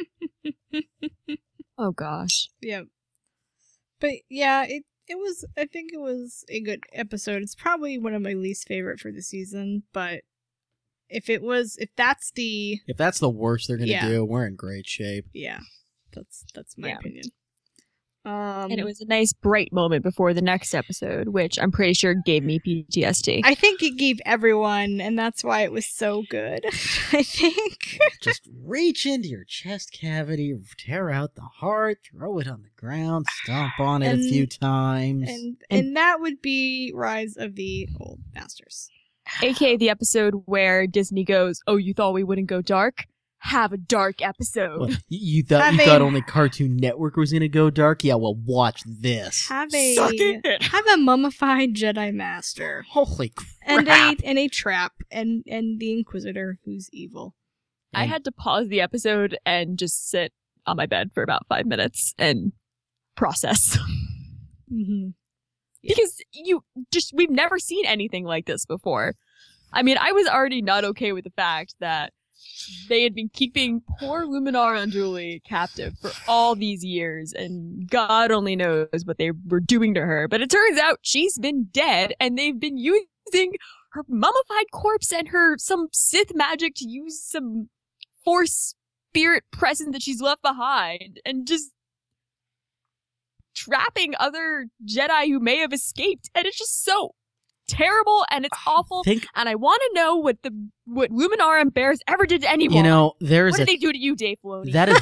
Oh gosh. Yeah. But yeah, I think it was a good episode. It's probably one of my least favorite for the season, but if that's the worst they're gonna Yeah. do, we're in great shape. yeah, that's my Yeah. opinion. And it was a nice bright moment before the next episode, which I'm pretty sure gave me PTSD. I think it gave everyone, and that's why it was so good. I think. Just reach into your chest cavity, tear out the heart, throw it on the ground, stomp on it a few times. And that would be Rise of the Old Masters. AKA the episode where Disney goes, "Oh, you thought we wouldn't go dark? Have a dark episode." What, you thought only Cartoon Network was gonna go dark? Yeah, well, watch this. Have Suck it. a mummified Jedi Master Holy crap! and a trap and the Inquisitor who's evil. I had to pause the episode and just sit on my bed for about 5 minutes and process. Mm-hmm. Because we've never seen anything like this before. I mean, I was already not okay with the fact that they had been keeping poor Luminara and Julie captive for all these years, and God only knows what they were doing to her. But it turns out she's been dead, and they've been using her mummified corpse and some Sith magic to use some Force spirit presence that she's left behind, and just trapping other Jedi who may have escaped. And it's just so terrible, and it's awful. And I want to know what Luminara and Bears ever did to anyone. You know, what did they do to you, Dave Filoni? That is.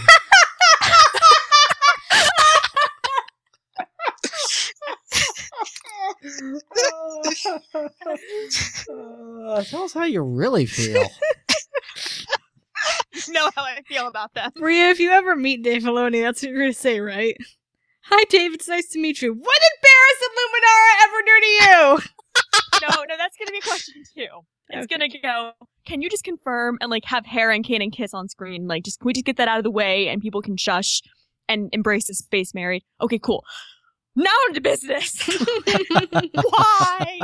Tell us how you really feel. You know how I feel about that. Maria, if you ever meet Dave Filoni, that's what you're going to say, right? Hi, Dave. It's nice to meet you. What did Barris and Luminara ever do to you? No, that's going to be question 2. It's going to go, can you just confirm and, like, have Hera and Kanan kiss on screen? Like, can we just get that out of the way and people can shush and embrace the space married? Okay, cool. Now on to business. Why?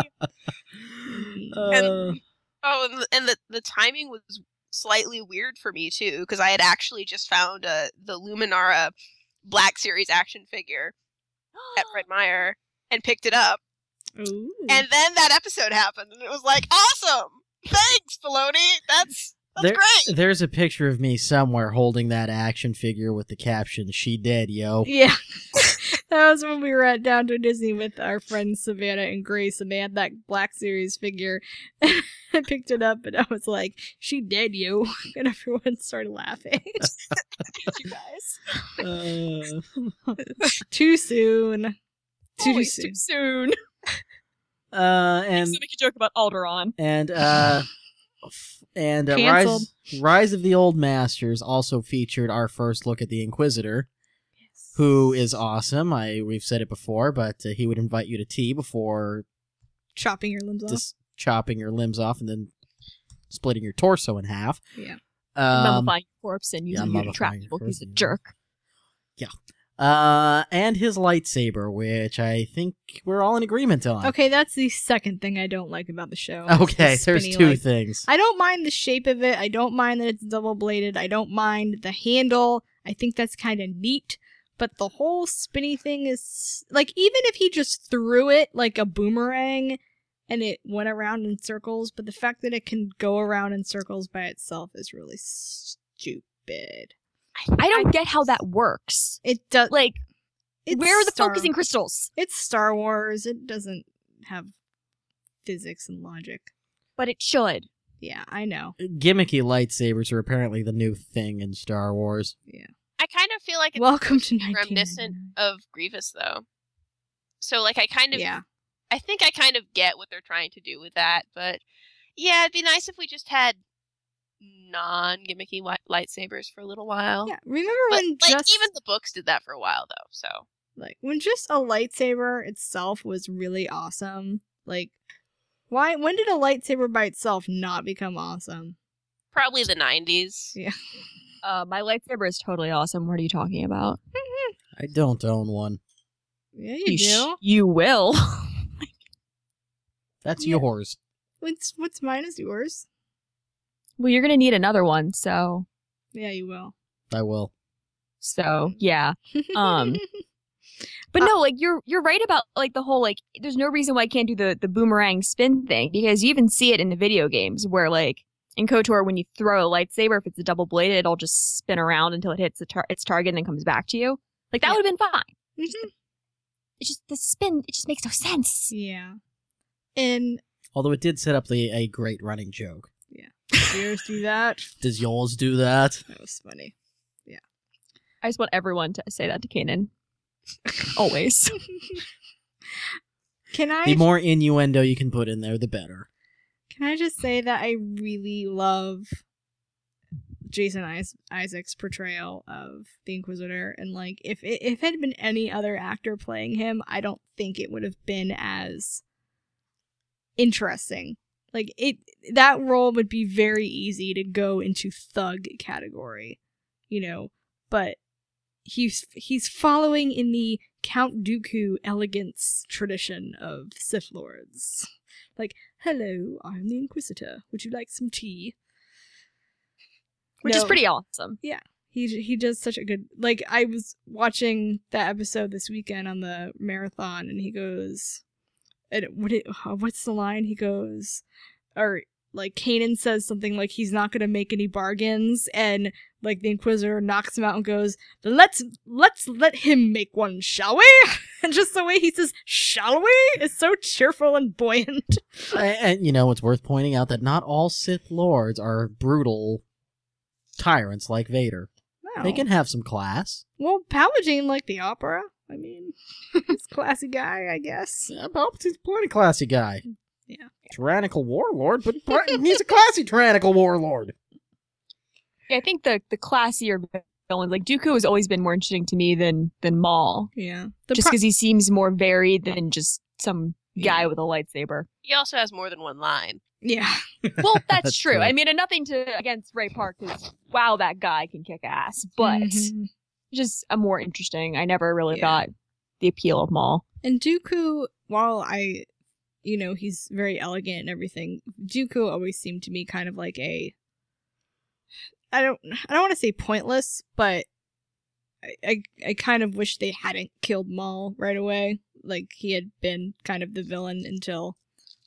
And the timing was slightly weird for me too, because I had actually just found the Luminara Black Series action figure at Fred Meyer and picked it up. Ooh. And then that episode happened, and it was like, awesome! Thanks, Filoni! That's great! There's a picture of me somewhere holding that action figure with the caption, "She dead, yo." Yeah. That was when we were at Downtown Disney with our friends Savannah and Grace, and they had that Black Series figure. I picked it up, and I was like, "She dead, you!" And everyone started laughing. You guys. Too soon. Always too soon. And So make a joke about Alderaan. and Canceled. Rise of the Old Masters also featured our first look at the Inquisitor, who is awesome. We've said it before, but he would invite you to tea before Chopping your limbs off. just chopping your limbs off and then splitting your torso in half. Yeah. Mummifying your corpse and using you to mummifying trap your people. corpse, He's a yeah. jerk. And his lightsaber, which I think we're all in agreement on. Okay, that's the second thing I don't like about the show. Okay, It's the there's spinny two light- things. I don't mind the shape of it. I don't mind that it's double-bladed. I don't mind the handle. I think that's kind of neat. But the whole spinny thing is... Like, even if he just threw it like a boomerang and it went around in circles, but the fact that it can go around in circles by itself is really stupid. I don't get how that works. It does... Like, it's where are the Star- focusing crystals? It's Star Wars. It doesn't have physics and logic. But it should. Yeah, I know. Gimmicky lightsabers are apparently the new thing in Star Wars. I kind of feel like it's Welcome to reminiscent 1999. of Grievous, though. So, like, I think I kind of get what they're trying to do with that, but yeah, it'd be nice if we just had non-gimmicky lightsabers for a little while. Yeah, remember But, when like, just even the books did that for a while, though, so. like when just a lightsaber itself was really awesome. Like, when did a lightsaber by itself not become awesome? Probably the 90s. Yeah. My lightsaber is totally awesome. What are you talking about? I don't own one. Yeah, you do. You will. That's Yeah. yours. What's mine is yours. Well, you're gonna need another one, so Yeah, you will. I will. yeah. But no, like you're right about like the whole like there's no reason why I can't do the boomerang spin thing because you even see it in the video games where like in KOTOR when you throw a lightsaber if it's a double bladed it'll just spin around until it hits its target and then comes back to you. Like that would have been fine. Mhm. It's just the spin. It just makes no sense. Yeah. And Although it did set up a great running joke. does yours do that? Does yours do that? That was funny. I just want everyone to say that to Kanan. Always. Can I The more innuendo you can put in there, the better. Can I just say that I really love Jason Isaac's portrayal of the Inquisitor, and like if it had been any other actor playing him, I don't think it would have been as interesting. Like that role would be very easy to go into thug category, but he's following in the Count Dooku elegance tradition of Sith Lords. Like, hello, I'm the Inquisitor. Would you like some tea? Which is No. pretty awesome. He does such a good, like, I was watching that episode this weekend on the marathon, and he goes, what's the line? He goes, or like Kanan says something like he's not gonna make any bargains, and like the Inquisitor knocks him out and goes, let's let him make one, shall we? And just the way he says, shall we? Is so cheerful and buoyant. And it's worth pointing out that not all Sith Lords are brutal tyrants like Vader. Wow. They can have some class. Well, Palpatine liked the opera. I mean, he's a classy guy, I guess. Yeah, Palpatine's a plenty classy guy. Yeah. Tyrannical warlord, but he's a classy tyrannical warlord. Yeah, I think the classier villains, like Dooku has always been more interesting to me than Maul. Yeah. Just because he seems more varied than just some guy Yeah. with a lightsaber. He also has more than one line. Yeah. Well, that's, That's true. true. I mean, and nothing against Ray Park, because wow, that guy can kick ass. But Mhm. just a more interesting. I never really Yeah. got the appeal of Maul. And Dooku, while he's very elegant and everything, Dooku always seemed to me kind of like I don't want to say pointless, but I kind of wish they hadn't killed Maul right away. Like he had been kind of the villain until,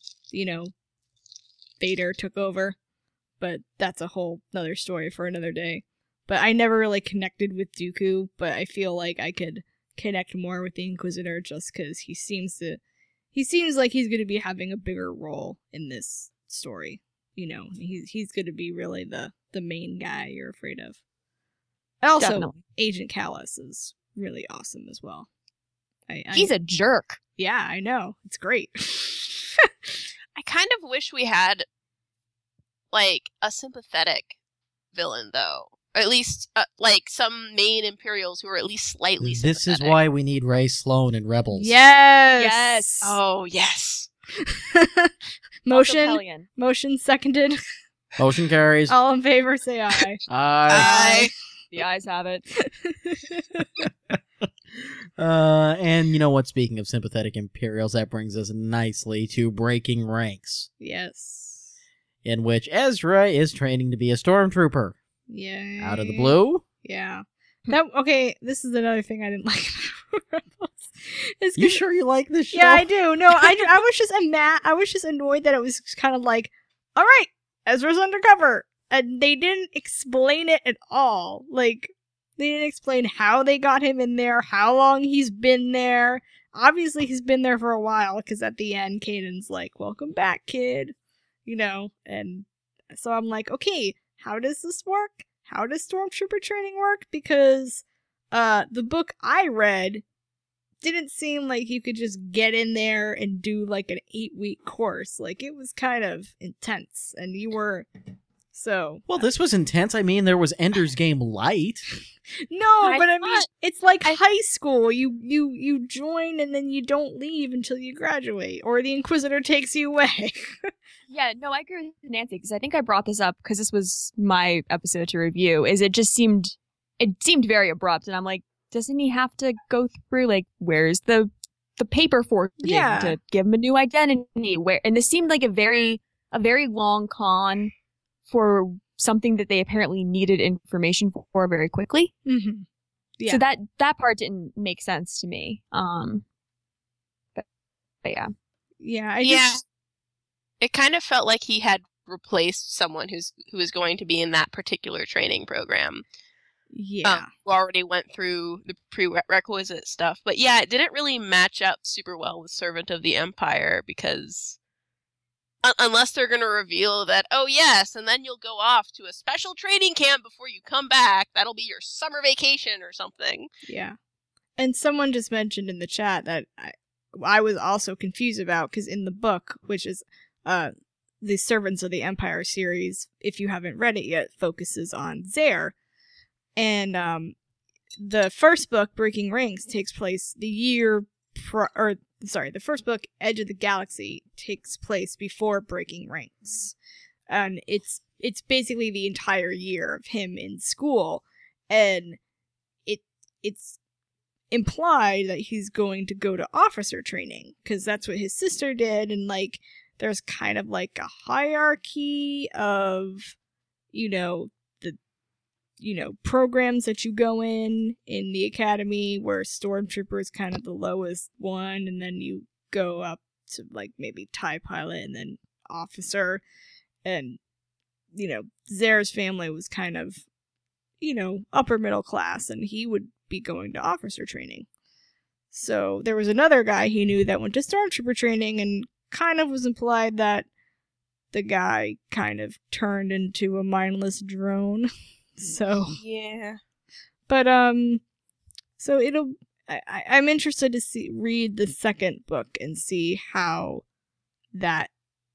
Vader took over. But that's a whole nother story for another day. But I never really connected with Dooku, but I feel like I could connect more with the Inquisitor just because he seems like he's going to be having a bigger role in this story. You know, he's going to be really the main guy you're afraid of. Also, Definitely. Agent Callus is really awesome as well. He's a jerk. Yeah, I know. It's great. I kind of wish we had, like, a sympathetic villain, though. Or at least, like, some main Imperials who are at least slightly sympathetic. This is why we need Ray Sloan in Rebels. Yes! Oh, yes. Motion seconded. Motion carries. All in favor, say aye. Aye. The eyes have it. And you know what? Speaking of sympathetic Imperials, that brings us nicely to Breaking Ranks, Yes. in which Ezra is training to be a stormtrooper. Yeah. Out of the blue? Yeah. Okay, this is another thing I didn't like about Rebels. You sure you like this show? Yeah, I do. No, I was just I was just annoyed that it was kind of like, all right, Ezra's undercover, and they didn't explain it at all. Like, they didn't explain how they got him in there, how long he's been there. Obviously, he's been there for a while, because at the end, Kanan's like, welcome back, kid. You know, and so I'm like, okay, how does this work? How does Stormtrooper training work? Because the book I read didn't seem like you could just get in there and do like an 8-week course. Like, it was kind of intense, and you were... So... Well, this was intense. I mean, there was Ender's Game Light. No, but I mean, it's like high school. You join and then you don't leave until you graduate, or the Inquisitor takes you away. Yeah, no, I agree with Nancy, because I think I brought this up because this was my episode to review, is it seemed very abrupt, and I'm like, doesn't he have to go through, like, where's the paper forging to give him a new identity? And this seemed like a very long con for something that they apparently needed information for very quickly. Mm-hmm. Yeah. So that part didn't make sense to me. But yeah. Yeah, It kind of felt like he had replaced someone who was going to be in that particular training program. Yeah. Who already went through the prerequisite stuff. But yeah, it didn't really match up super well with Servant of the Empire, because unless they're going to reveal that, oh yes, and then you'll go off to a special training camp before you come back. That'll be your summer vacation or something. Yeah. And someone just mentioned in the chat that I was also confused about, because in the book, which is the Servants of the Empire series, if you haven't read it yet, focuses on Zare. And the first book, Breaking Ranks, takes place the first book, Edge of the Galaxy, takes place before Breaking Ranks. And it's basically the entire year of him in school, and it's implied that he's going to go to officer training, because that's what his sister did, and like there's kind of like a hierarchy of, programs that you go in the academy, where Stormtrooper is kind of the lowest one, and then you go up to like maybe TIE pilot and then officer. And, Zare's family was kind of, upper middle class, and he would be going to officer training. So there was another guy he knew that went to Stormtrooper training, and kind of was implied that the guy kind of turned into a mindless drone. So yeah, but so I'm interested to read the second book and see how that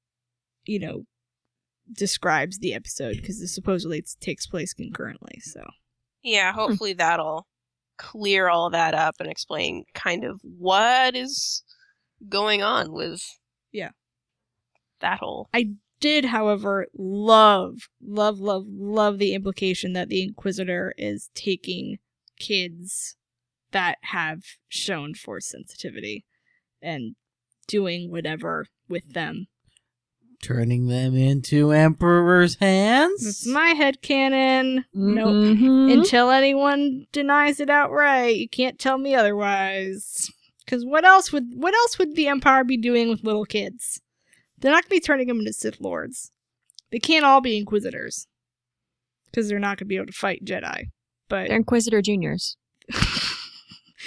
describes the episode, because supposedly it takes place concurrently. So yeah, hopefully that'll clear all that up and explain kind of what is going on with that whole. I did, however, love the implication that the Inquisitor is taking kids that have shown Force sensitivity and doing whatever with them. Turning them into Emperor's hands? That's my headcanon. Nope. Mm-hmm. Until anyone denies it outright, you can't tell me otherwise. Because what else would the Empire be doing with little kids? They're not going to be turning them into Sith Lords. They can't all be Inquisitors, because they're not going to be able to fight Jedi. But They're Inquisitor Juniors.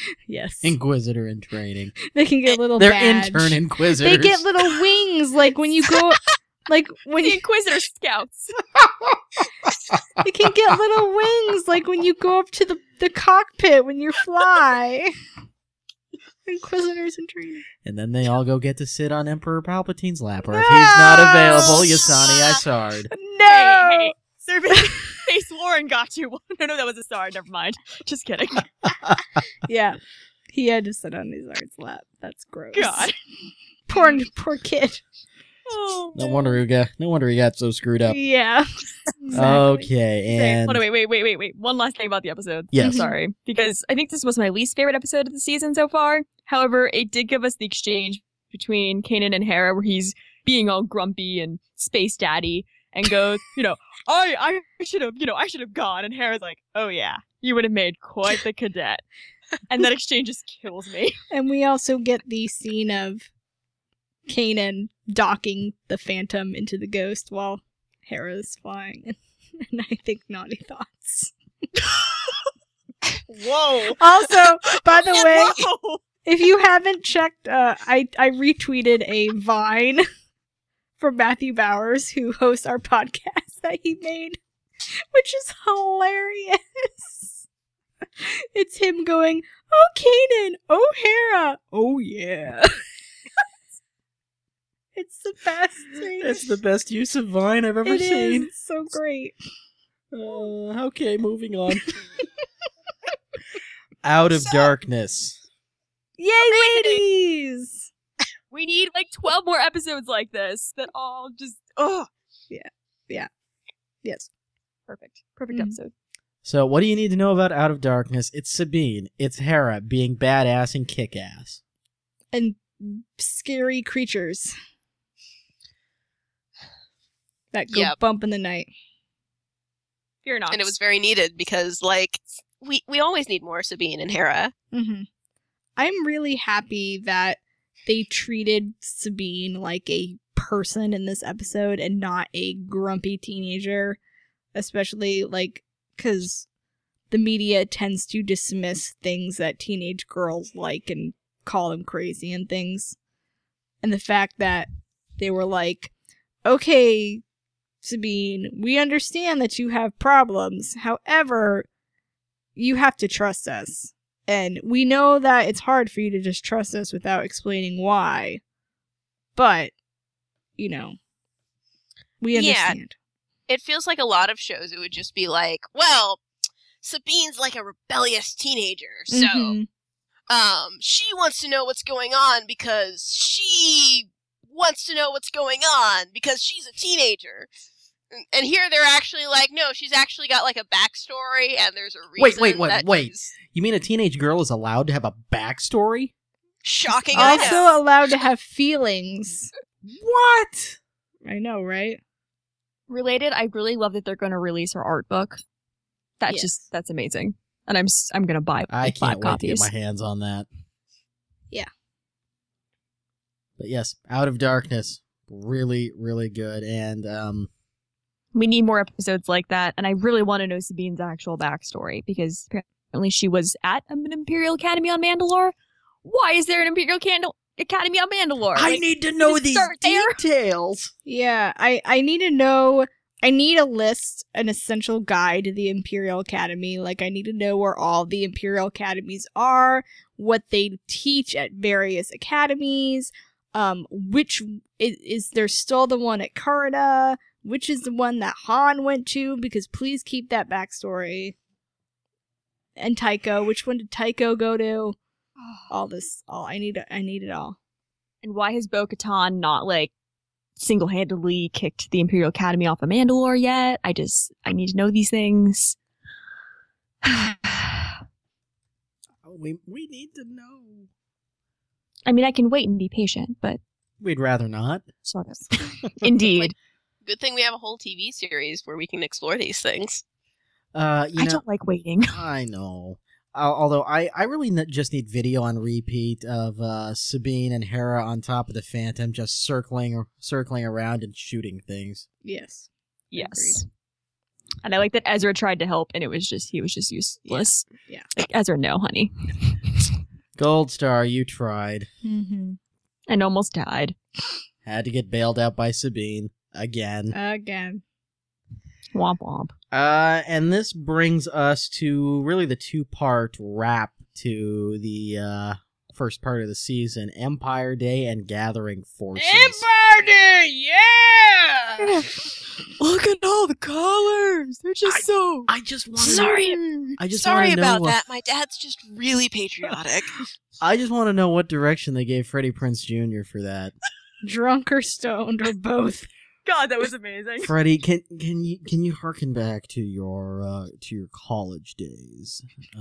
Yes. Inquisitor in training. They can get little They're badge. intern inquisitors. They get little wings, like when you go, like when The you, Inquisitor Scouts. they can get little wings, like when you go up to the cockpit when you fly. Inquisitors in training. And then they all go get to sit on Emperor Palpatine's lap. Or if he's not available, Yasani Isard. No! Hey, Sir Face Warren got you. No, that was a star. Never mind. Just kidding. Yeah. He had to sit on Izard's lap. That's gross. God. Poor kid. Oh, No wonder he got so screwed up. Yeah. Exactly. Okay, and Hold on, wait. One last thing about the episode. Yes. I'm sorry. Because I think this was my least favorite episode of the season so far. However, it did give us the exchange between Kanan and Hera where he's being all grumpy and space daddy and goes, I should have gone. And Hera's like, oh yeah, you would have made quite the cadet. And that exchange just kills me. And we also get the scene of Kanan docking the Phantom into the Ghost while Hera's flying. And I think naughty thoughts. Whoa. Also, by the way, Whoa. if you haven't checked, I retweeted a Vine from Matthew Bowers, who hosts our podcast that he made, which is hilarious. It's him going, oh, Kanan, oh, Hera, oh, yeah. It's the best thing. it's the best use of Vine I've ever It is. seen. It's so great. Okay, moving on. Out of Darkness. Yay, ladies! We need like 12 more episodes like this that all just, Yes. perfect. Perfect Mhm. episode. So, what do you need to know about Out of Darkness? It's Sabine. It's Hera being badass and kick-ass. And scary creatures that go Yep. bump in the night. Fear not. And it was very needed because, like, we always need more Sabine and Hera. Mm-hmm. I'm really happy that they treated Sabine like a person in this episode and not a grumpy teenager, especially like because the media tends to dismiss things that teenage girls like and call them crazy and things. And the fact that they were like, okay, Sabine, we understand that you have problems. However, you have to trust us. And we know that it's hard for you to just trust us without explaining why. But, we Yeah. understand. It feels like a lot of shows it would just be like, well, Sabine's like a rebellious teenager, so Mhm. she wants to know what's going on because she wants to know what's going on because she's a teenager. And here they're actually like, no, she's actually got like a backstory and there's a reason. Wait. She's You mean a teenage girl is allowed to have a backstory? shocking. I know. Also allowed to have feelings. What? I know, right? Related, I really love that they're going to release her art book. That's amazing. And I'm going to buy I like, can't 5 wait to get copies. my hands on that. Yeah. But yes, Out of Darkness. Really, really good. And, We need more episodes like that, and I really want to know Sabine's actual backstory, because apparently she was at an Imperial Academy on Mandalore. Why is there an Imperial Academy on Mandalore? I Like, need to know just these start there. details. Yeah, I need to know. I need a list, an essential guide to the Imperial Academy. Like, I need to know where all the Imperial Academies are, what they teach at various academies, which is there still the one at Carida, which is the one that Han went to, because please keep that backstory. And Tycho, which one did Tycho go to? I need it all. And why has Bo-Katan not, like, single-handedly kicked the Imperial Academy off of Mandalore yet? I need to know these things. We need to know. I mean, I can wait and be patient, but We'd rather not. sort of. Indeed. Like, good thing we have a whole TV series where we can explore these things. I don't like waiting. I know. Although I really just need video on repeat of Sabine and Hera on top of the Phantom just circling around and shooting things. Yes. Yes. Agreed. And I like that Ezra tried to help, and he was just useless. Yeah. Like, Ezra, no, honey. Gold Star, you tried. Mm-hmm. And almost died. Had to get bailed out by Sabine. Again. Again. Womp womp. And this brings us to really the two-part wrap to the first part of the season, Empire Day and Gathering Forces. Empire Day, yeah! Look at all the colors. They're just I just want to Sorry. I just Sorry wanna know about that. My dad's just really patriotic. I just want to know what direction they gave Freddie Prinze Jr. for that. Drunk or stoned or both. God, that was amazing. Freddie, can you harken back to your college days?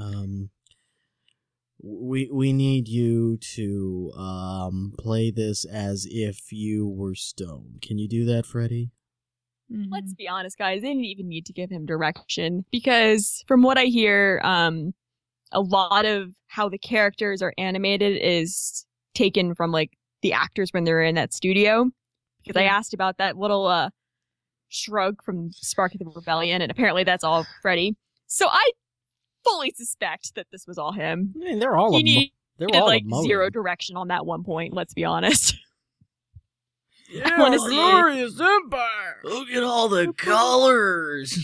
We need you to play this as if you were stoned. Can you do that, Freddie? Mm-hmm. Let's be honest, guys. They didn't even need to give him direction because, from what I hear, a lot of how the characters are animated is taken from like the actors when they're in that studio. Because I asked about that little shrug from Spark of the Rebellion, and apparently that's all Freddie. So I fully suspect that this was all him. I mean, they're all He needed like emoting. zero direction on that one point. Let's be honest. Yeah, I wanna see- glorious empire. Look at all the colors.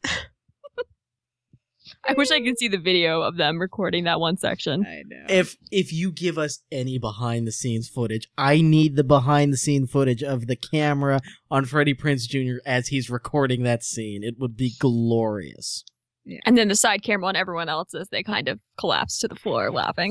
I wish I could see the video of them recording that one section. I know. If you give us any behind the scenes footage, I need the behind the scene footage of the camera on Freddie Prinze Jr. as he's recording that scene. It would be glorious. And then the side camera on everyone else as they kind of collapse to the floor laughing.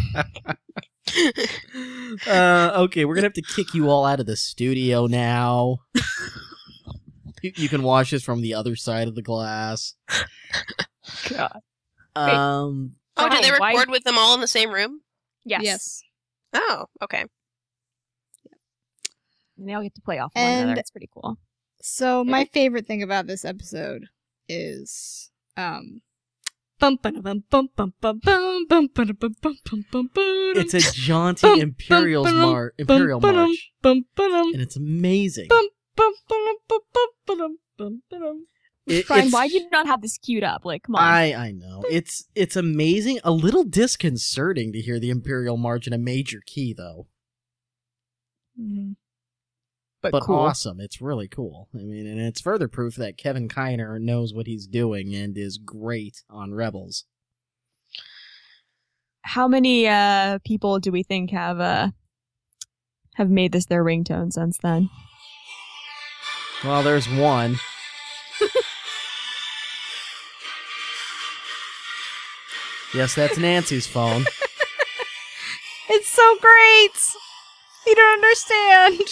Okay, we're gonna have to kick you all out of the studio now. You can watch this from the other side of the glass. God. Oh, did they Why- record with them all in the same room? Yes. Yes. Oh, okay. And they all get to play off one And- another. It's pretty cool. So my favorite thing about this episode is It's a jaunty Imperial march, and it's amazing. Brian, why do you not have this queued up? Like, come on. I know. It's amazing. A little disconcerting to hear the Imperial March in a major key, though. But cool. awesome. It's really cool. I mean, and it's further proof that Kevin Kiner knows what he's doing and is great on Rebels. How many people do we think have made this their ringtone since then? Well, there's one. Yes, that's Nancy's phone. It's so great. You don't understand.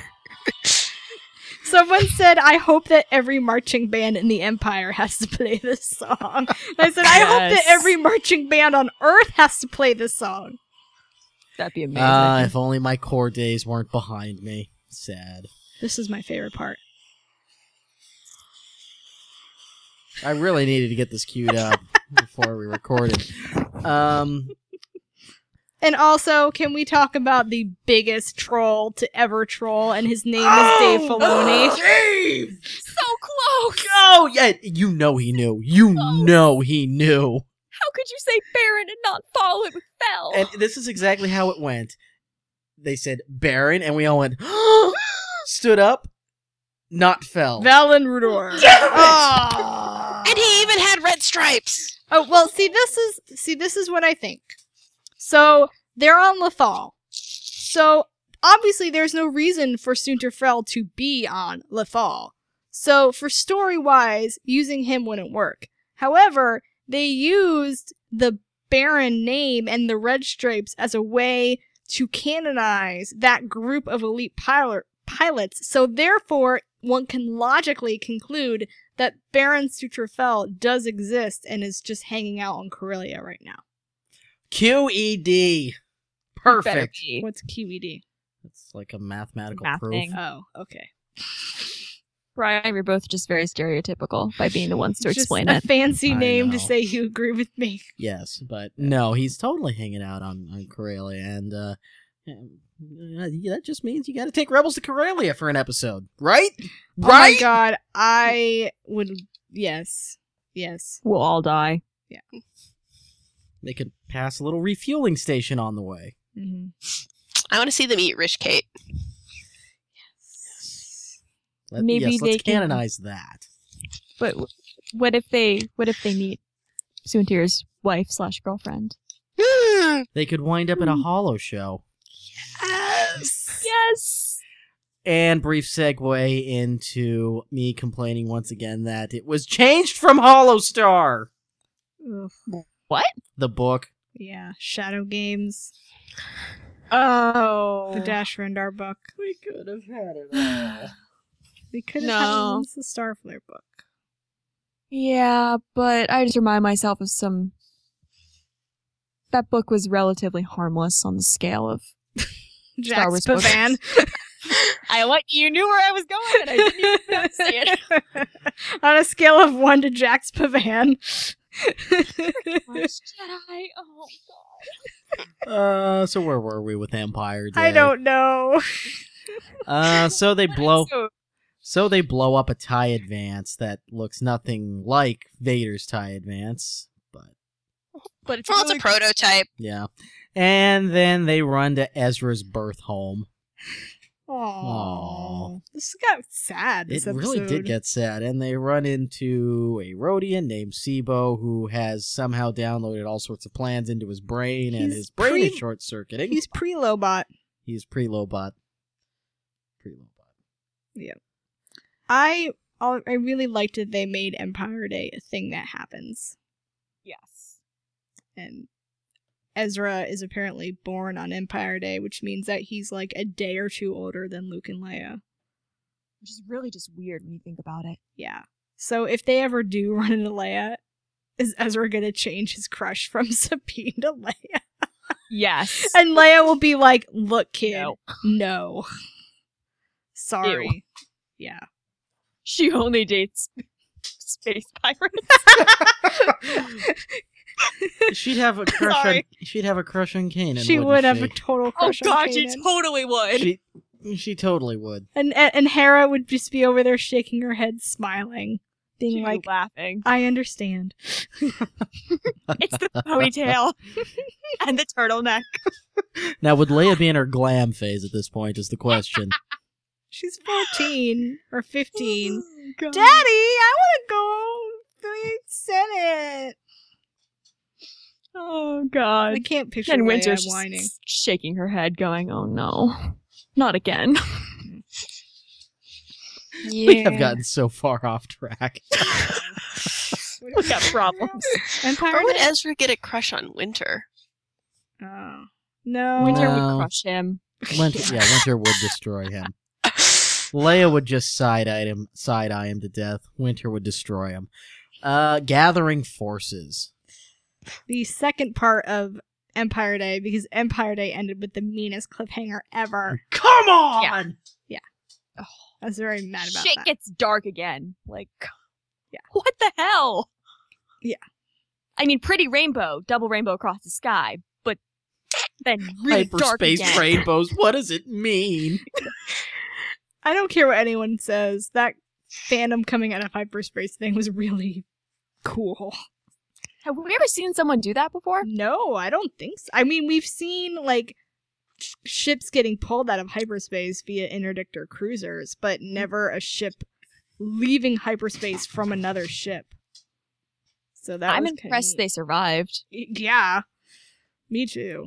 Someone said, I hope that every marching band in the Empire has to play this song. I said, I hope that Yes. every marching band on Earth has to play this song. That'd be amazing. If only my core days weren't behind me. Sad. This is my favorite part. I really needed to get this queued up before we recorded. And also, can we talk about the biggest troll to ever troll, and his name is Dave Filoni? Dave! So close! Oh, yeah, you know he knew. You know he knew. How could you say Baron and not follow it with Fell? And this is exactly how it went. They said Baron, and we all went, stood up, not fell. Valen Rudor. Oh. And he even had red stripes. Oh, well, see, this is what I think. So, they're on Lothal. So, obviously, there's no reason for Sunterfell to be on Lothal. So, for story-wise, using him wouldn't work. However, they used the Baron name and the red stripes as a way to canonize that group of elite pilots. So, therefore, one can logically conclude that Baron Sunterfell does exist and is just hanging out on Corellia right now. QED. Better Perfect. be. What's QED? It's like a mathematical Math proof. thing. Oh, okay. Brian, we're both just very stereotypical by being the ones to Just explain a it. fancy I name to know. say you agree with me. Yes, but no, he's totally hanging out on Corellia, and that just means you got to take Rebels to Corellia for an episode, right? Oh my god, I would. Yes. We'll all die. They could pass a little refueling station on the way. Mm-hmm. I want to see them eat Rish Kate. Maybe they let's can- canonize that. But what if they meet Soontir's wife/girlfriend? They could wind up at a Hollow show. Yes. And brief segue into me complaining once again that it was changed from Hollow Star. Ugh. What? The book. Yeah, Shadow Games, Oh. the Dash Rendar book. We could have had it all. We could have No. had the Starflare book. Yeah, but I just remind myself of some. That book was relatively harmless on the scale of. Star Jax Wars books. Pavan. You knew where I was going, and I didn't even see it. On a scale of 1 to Jax Pavan. Last Jedi. Oh god. So where were we with Empire Day? I don't know. So they blow. So, So they blow up a TIE Advance that looks nothing like Vader's TIE Advance, but it's Well, it's a really prototype. yeah. And then they run to Ezra's birth home. Aww. This got sad, this It really episode. did get sad. And they run into a Rhodian named Sibo who has somehow downloaded all sorts of plans into his brain, and He's his brain is pre- short-circuiting. He's pre-Lobot. He's pre-Lobot. Yeah. I really liked that they made Empire Day a thing that happens. Yes. And Ezra is apparently born on Empire Day, which means that he's like a day or two older than Luke and Leia. Which is really just weird when you think about it. Yeah. So if they ever do run into Leia, is Ezra gonna change his crush from Sabine to Leia? Yes. And Leia will be like, look, kid, No. no. Sorry. Yeah. She only dates space pirates. She'd have a crush on. Sorry. She'd have a crush on Kanan. She wouldn't would have she? a total Oh crush on god, she Kanan. totally would. She totally would. And Hera would just be over there shaking her head, smiling, being She'd be like, laughing. I understand. It's the ponytail and the turtleneck. Now, would Leia be in her glam phase at this point? Is the question. She's 14 or 15. God. Daddy, I want to go to the Senate. Oh god. I can't picture And Leia Winter's whining. just shaking her head, going, "Oh no, not again." We have gotten so far off track. We got problems. Empire Or would Day? Ezra get a crush on Winter? Oh. No. Winter No. would crush him. Winter would destroy him. Leia would just side-eye him to death. Winter would destroy him. Gathering forces. The second part of Empire Day, because Empire Day ended with the meanest cliffhanger ever. Come on! I was very mad about Shit that. gets dark again. Like, Yeah. what the hell? Yeah. I mean, pretty rainbow, double rainbow across the sky, but then really dark Hyperspace again. rainbows. What does it mean? I don't care what anyone says. That fandom coming out of hyperspace thing was really cool. Have we ever seen someone do that before? No, I don't think so. I mean, we've seen, like, ships getting pulled out of hyperspace via interdictor cruisers, but never a ship leaving hyperspace from another ship. So that I'm was kinda impressed neat. they survived, Yeah, me too.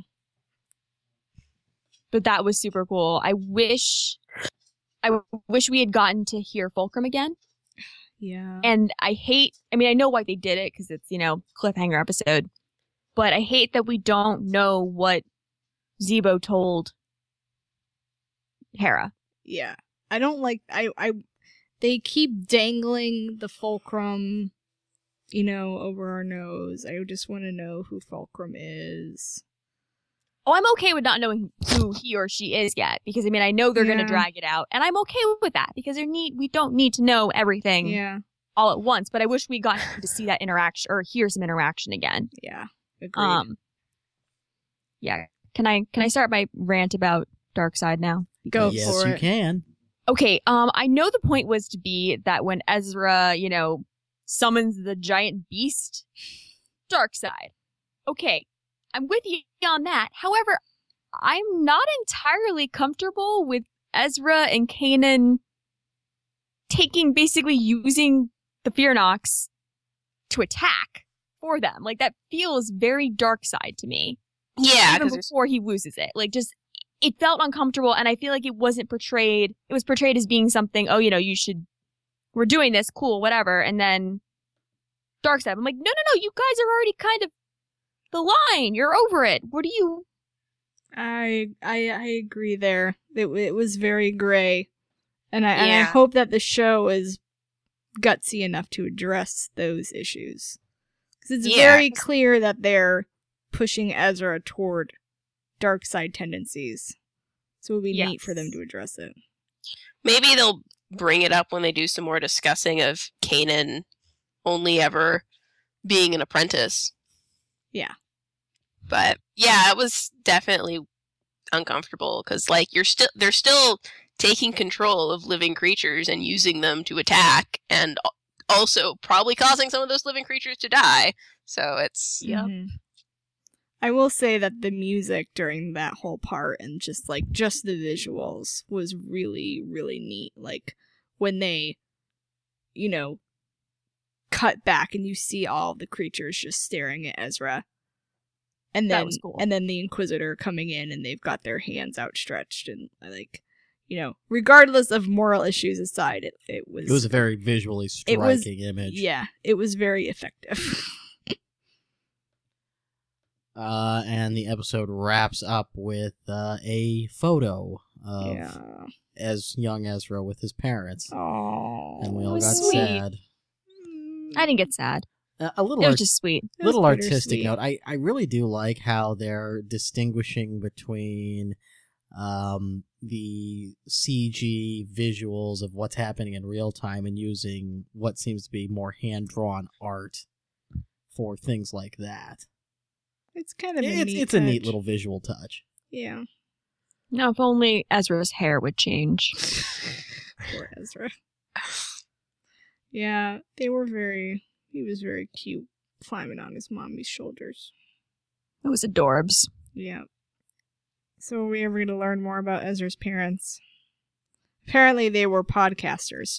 but that was super cool. I wish we had gotten to hear Fulcrum again. Yeah. And I know why they did it, because it's, cliffhanger episode. But I hate that we don't know what Zebo told Hera. Yeah. I don't like they keep dangling the Fulcrum, over our nose. I just want to know who Fulcrum is. Oh, I'm okay with not knowing who he or she is yet, because I know they're going to Yeah. drag it out, and I'm okay with that because we don't need to know everything Yeah. all at once. But I wish we got to see that interaction or hear some interaction again. Yeah. Agreed. Yeah. Can I start my rant about Darkseid now? Go yes, for you it. can. Okay. I know the point was to be that when Ezra, summons the giant beast, Darkseid, okay, I'm with you on that. However, I'm not entirely comfortable with Ezra and Kanan basically using the Fear Nox to attack for them. Like, that feels very dark side to me. Yeah, even before he loses it. Like, just, it felt uncomfortable, and I feel like it wasn't portrayed. It was portrayed as being something, oh, we're doing this, cool, whatever, and then dark side. I'm like, no, you guys are already kind of the line. You're over it. What do you... I agree there. It was very gray. And I hope that the show is gutsy enough to address those issues. Because it's very clear that they're pushing Ezra toward dark side tendencies. So it would be neat for them to address it. Maybe they'll bring it up when they do some more discussing of Kanan only ever being an apprentice. Yeah. But yeah, it was definitely uncomfortable because, like, they're still taking control of living creatures and using them to attack, and also probably causing some of those living creatures to die. So it's I will say that the music during that whole part and just the visuals was really, really neat. Like when they, cut back and you see all the creatures just staring at Ezra. And then, that was cool. And then the Inquisitor coming in and they've got their hands outstretched and regardless of moral issues aside, it was a very visually striking image. Yeah, it was very effective. And the episode wraps up with a photo of as young Ezra with his parents. Oh, and we all got sweet. sad. I didn't get sad. A little it was just sweet. Little artistic note. I really do like how they're distinguishing between the CG visuals of what's happening in real time and using what seems to be more hand-drawn art for things like that. It's kind of it's a neat little visual touch. Yeah. No, if only Ezra's hair would change. Poor Ezra. Yeah, he was very cute, climbing on his mommy's shoulders. It was adorbs. Yeah. So are we ever going to learn more about Ezra's parents? Apparently they were podcasters.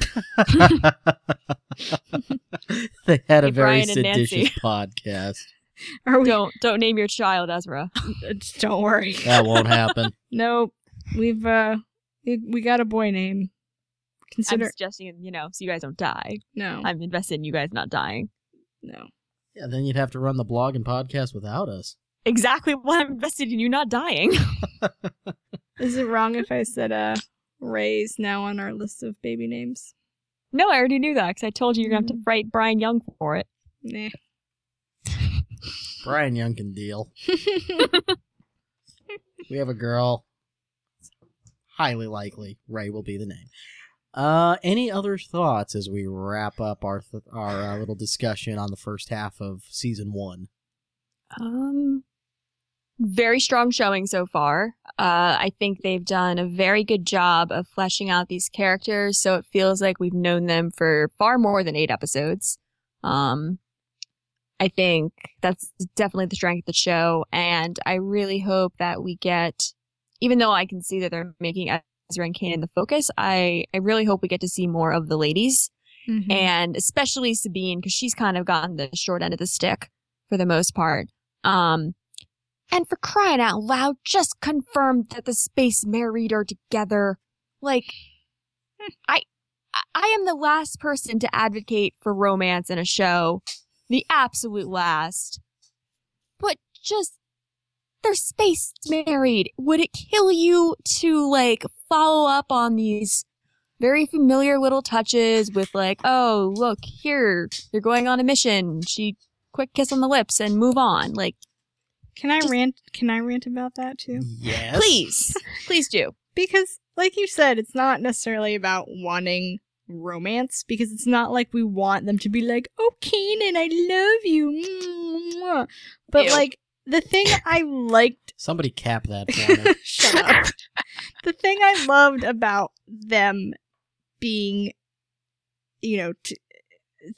They had a very seditious podcast. Don't name your child Ezra. Don't worry. That won't happen. Nope. We got a boy name. I'm suggesting, so you guys don't die. No. I'm invested in you guys not dying. No. Yeah, then you'd have to run the blog and podcast without us. Exactly why I'm invested in you not dying. Is it wrong if I said Ray's now on our list of baby names? No, I already knew that because I told you you're going to have to write Brian Young for it. Nah. Brian Young can deal. We have a girl. Highly likely Ray will be the name. Any other thoughts as we wrap up our little discussion on the first half of season 1? Very strong showing so far. I think they've done a very good job of fleshing out these characters, so it feels like we've known them for far more than 8 episodes. I think that's definitely the strength of the show, and I really hope that we get, even though I can see that they're making Ezra and Kanan the focus, I really hope we get to see more of the ladies, and especially Sabine, because she's kind of gotten the short end of the stick for the most part. And for crying out loud, just confirm that the Space Married are together. Like, I am the last person to advocate for romance in a show. The absolute last. But just, they're space married. Would it kill you to, follow up on these very familiar little touches with, oh, look, here, you're going on a mission. Quick kiss on the lips and move on. Can I rant about that too? Yes. Please do. Because, like you said, it's not necessarily about wanting romance, because it's not like we want them to be like, oh, Kanan, I love you. But, the thing I liked... Somebody cap that for me. Shut up. The thing I loved about them being,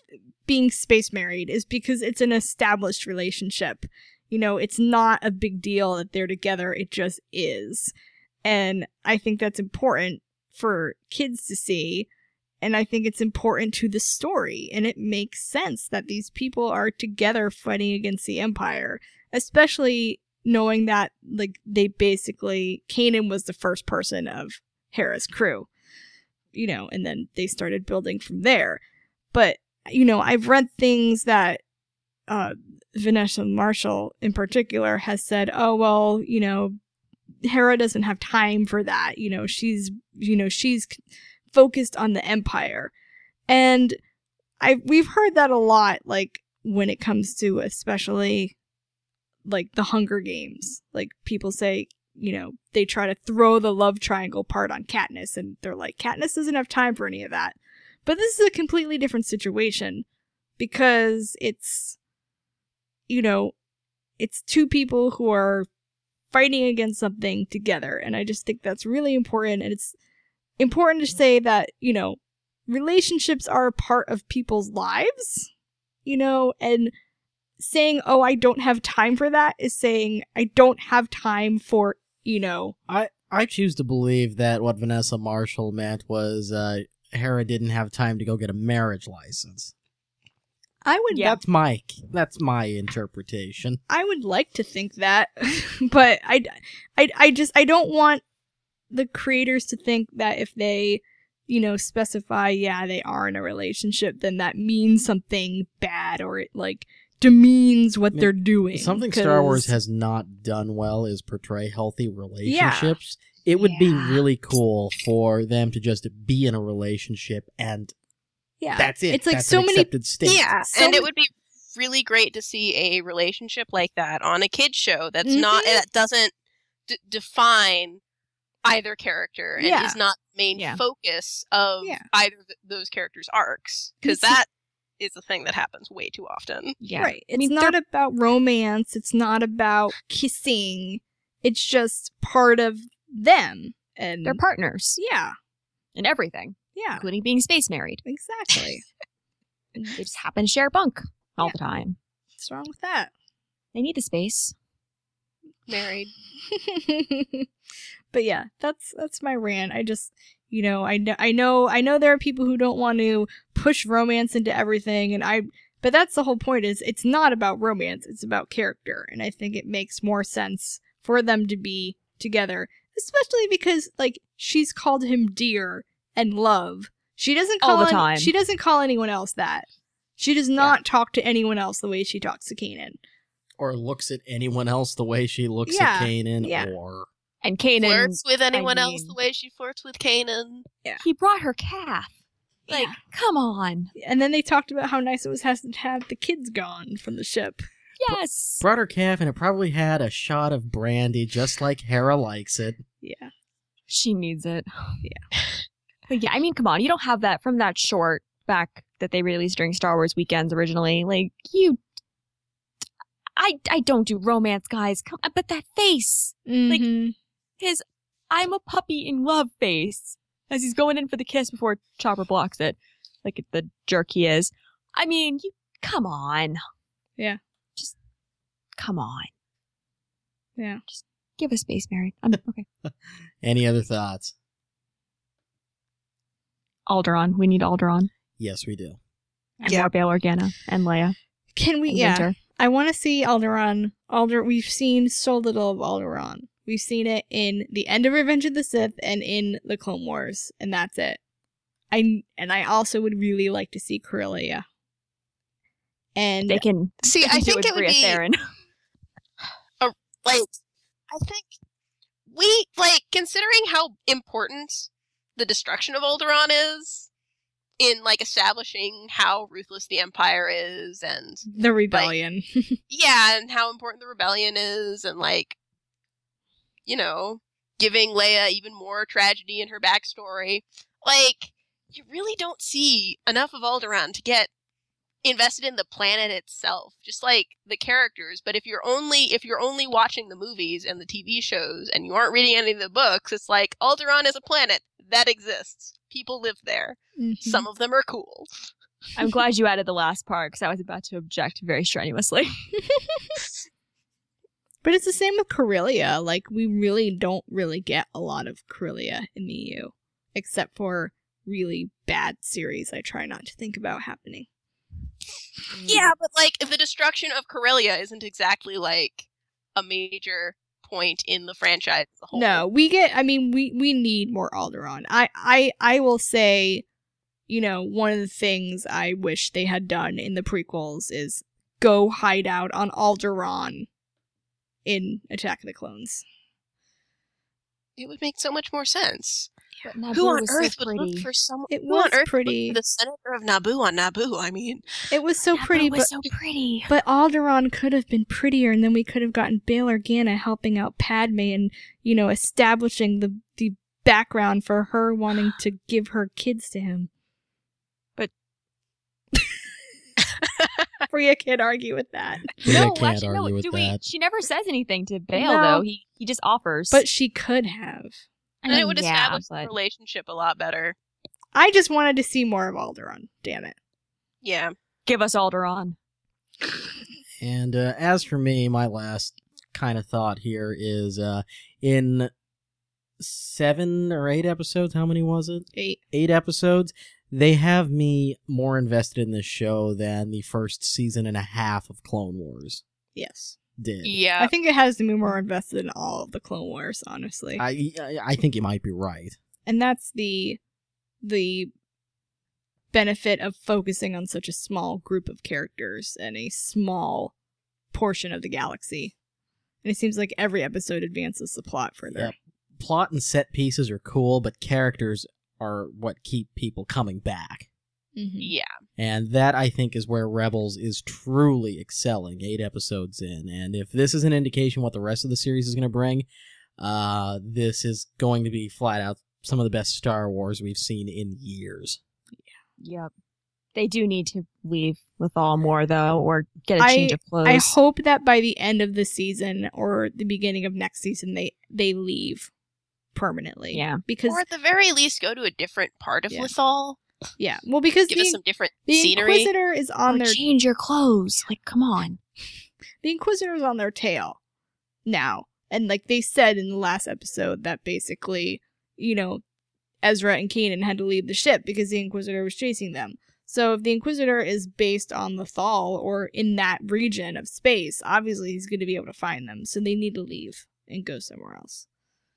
being space married is because it's an established relationship. You know, it's not a big deal that they're together. It just is. And I think that's important for kids to see. And I think it's important to the story. And it makes sense that these people are together fighting against the Empire. Especially knowing that, like, they basically... Kanan was the first person of Hera's crew. You know, and then they started building from there. But, you know, I've read things that Vanessa Marshall in particular has said, oh, well, you know, Hera doesn't have time for that. You know, she's focused on the Empire. And we've heard that a lot, like, when it comes to especially, like, the Hunger Games. Like, people say, you know, they try to throw the love triangle part on Katniss, and they're like, Katniss doesn't have time for any of that. But this is a completely different situation, because it's, you know, it's two people who are fighting against something together, and I just think that's really important, and it's important to say that, you know, relationships are a part of people's lives, you know, and saying, oh, I don't have time for that is saying, I don't have time for, you know... I choose to believe that what Vanessa Marshall meant was Hera didn't have time to go get a marriage license. I would... That's my interpretation. I would like to think that, but I don't want the creators to think that if they, you know, specify, yeah, they are in a relationship, then that means something bad, or it, like, demeans what they're doing. Something Star Wars has not done well is portray healthy relationships. Yeah. It would be really cool for them to just be in a relationship and that's it. It's like that's so an many accepted state. Yeah, and it would be really great to see a relationship like that on a kid's show that's not, that doesn't define either character and is not the main focus of either those characters' arcs, because that is a thing that happens way too often. Yeah. Right. It's not about romance. It's not about kissing. It's just part of them. And they're partners. Yeah. In everything. Yeah. Including being space married. Exactly. They just happen to share bunk all the time. What's wrong with that? They need the space. Married. But yeah, that's my rant. I just, you know, I know there are people who don't want to push romance into everything, but that's the whole point, is it's not about romance, it's about character, and I think it makes more sense for them to be together, especially because, like, she's called him dear and love. She doesn't call all the time. She doesn't call anyone else that. She does not talk to anyone else the way she talks to Kanan. Or looks at anyone else the way she looks at Kanan, or... And Kanan flirts with anyone else the way she flirts with Kanan. Yeah. He brought her calf. Like, come on. And then they talked about how nice it was to have the kids gone from the ship. Yes. Brought her calf, and it probably had a shot of brandy, just like Hera likes it. Yeah. She needs it. Yeah. But yeah, I mean, come on. You don't have that from that short back that they released during Star Wars weekends originally. Like, I don't do romance, guys. Come on, but that face. Like, his I'm a puppy in love face as he's going in for the kiss before Chopper blocks it. Like the jerk he is. I mean, come on. Yeah. Just come on. Yeah. Just give us Space Married. Okay. Any other thoughts? Alderaan. We need Alderaan. Yes, we do. And more Bail Organa and Leia. Can we? Winter. I want to see Alderaan. We've seen so little of Alderaan. We've seen it in the end of Revenge of the Sith and in the Clone Wars, and that's it. I also would really like to see Corellia. And they can see. I think it would be Theron. I think considering how important the destruction of Alderaan is in establishing how ruthless the Empire is, and the rebellion. And how important the rebellion is, and giving Leia even more tragedy in her backstory. You really don't see enough of Alderaan to get invested in the planet itself, just the characters. But if you're only watching the movies and the TV shows and you aren't reading any of the books, it's Alderaan is a planet that exists. People live there. Mm-hmm. Some of them are cool. I'm glad you added the last part because I was about to object very strenuously. But it's the same with Corellia. Like, we really don't get a lot of Corellia in the EU, except for really bad series I try not to think about happening. Yeah, but like the destruction of Corellia isn't exactly like a major point in the franchise as a whole. No, we need more Alderaan. I will say, one of the things I wish they had done in the prequels is go hide out on Alderaan in Attack of the Clones. It would make so much more sense. But Naboo Who on was earth so would pretty. look for someone? It Who on was earth pretty. would look for the senator of Naboo on Naboo? I mean, It was so pretty, was so pretty. but Alderaan could have been prettier, and then we could have gotten Bail Organa helping out Padme and, establishing the background for her wanting to give her kids to him. But Bria can't argue with that. Yeah, I no, can't actually, argue no. with that. She never says anything to Bail, No. though. He just offers. But she could have. and it would Yeah, establish the but- relationship a lot better. I just wanted to see more of Alderaan. Damn it. Yeah. Give us Alderaan. And as for me, my last kind of thought here is in 7 or 8 episodes, how many was it? 8. 8 episodes, they have me more invested in this show than the first season and a half of Clone Wars Yes. did. Yeah. I think it has to be more invested in all of the Clone Wars, honestly. I think you might be right. And that's the benefit of focusing on such a small group of characters and a small portion of the galaxy. And it seems like every episode advances the plot further. Yep. Plot and set pieces are cool, but characters are what keep people coming back. Mm-hmm. Yeah. And that, I think, is where Rebels is truly excelling 8 episodes in. And if this is an indication what the rest of the series is going to bring, this is going to be flat out some of the best Star Wars we've seen in years. Yep. They do need to leave Lothal more, though, or get a change of clothes. I hope that by the end of the season or the beginning of next season, they leave permanently. Yeah. Because Or at the very least, go to a different part of Yeah. Lothal. yeah, well, because Give us some different the scenery. Inquisitor is on Or their change your clothes. Like, come on. the Inquisitor's on their tail now. And like they said in the last episode that basically, Ezra and Kanan had to leave the ship because the Inquisitor was chasing them. So if the Inquisitor is based on Lothal or in that region of space, obviously he's going to be able to find them. So they need to leave and go somewhere else.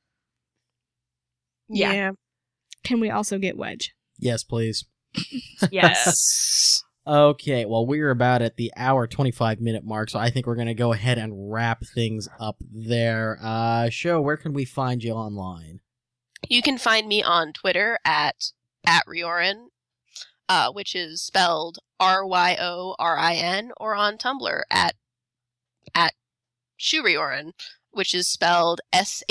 Yeah. Can we also get Wedge? Yes, please. Yes. Okay, well, we're about at the hour 25-minute mark, so I think we're going to go ahead and wrap things up there. Sho, where can we find you online? You can find me on Twitter at Riorin, which is spelled Ryorin, or on Tumblr at Shuriorin, which is spelled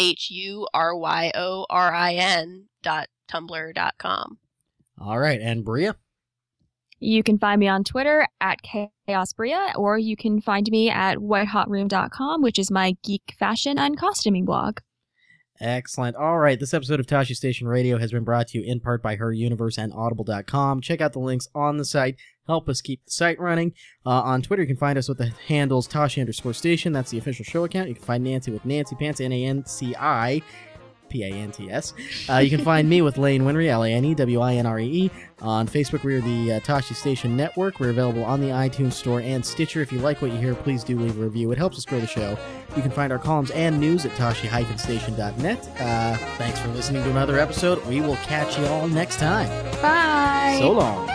SHURYORIN.tumblr.com. All right, and Bria? You can find me on Twitter at ChaosBria, or you can find me at WhiteHotRoom.com, which is my geek fashion and costuming blog. Excellent. All right, this episode of Tashi Station Radio has been brought to you in part by Her Universe and Audible.com. Check out the links on the site. Help us keep the site running. On Twitter, you can find us with the handles Tashi_Station. That's the official show account. You can find Nancy with Nancy Pants, NANCI. P-A-N-T-S. You can find me with Lane Winry, L-A-N-E-W-I-N-R-E-E. On Facebook, we're the Tashi Station Network. We're available on the iTunes Store and Stitcher. If you like what you hear, please do leave a review. It helps us grow the show. You can find our columns and news at tashi-station.net. Thanks for listening to another episode. We will catch you all next time. Bye! So long.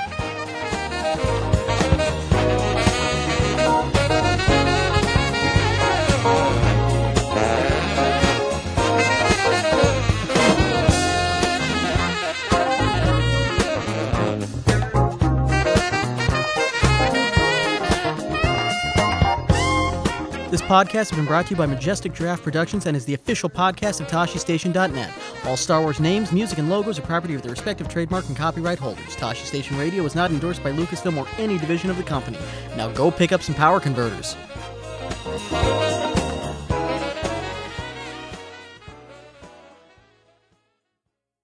This podcast has been brought to you by Majestic Giraffe Productions and is the official podcast of TashiStation.net. All Star Wars names, music, and logos are property of their respective trademark and copyright holders. Tashi Station Radio is not endorsed by Lucasfilm or any division of the company. Now go pick up some power converters.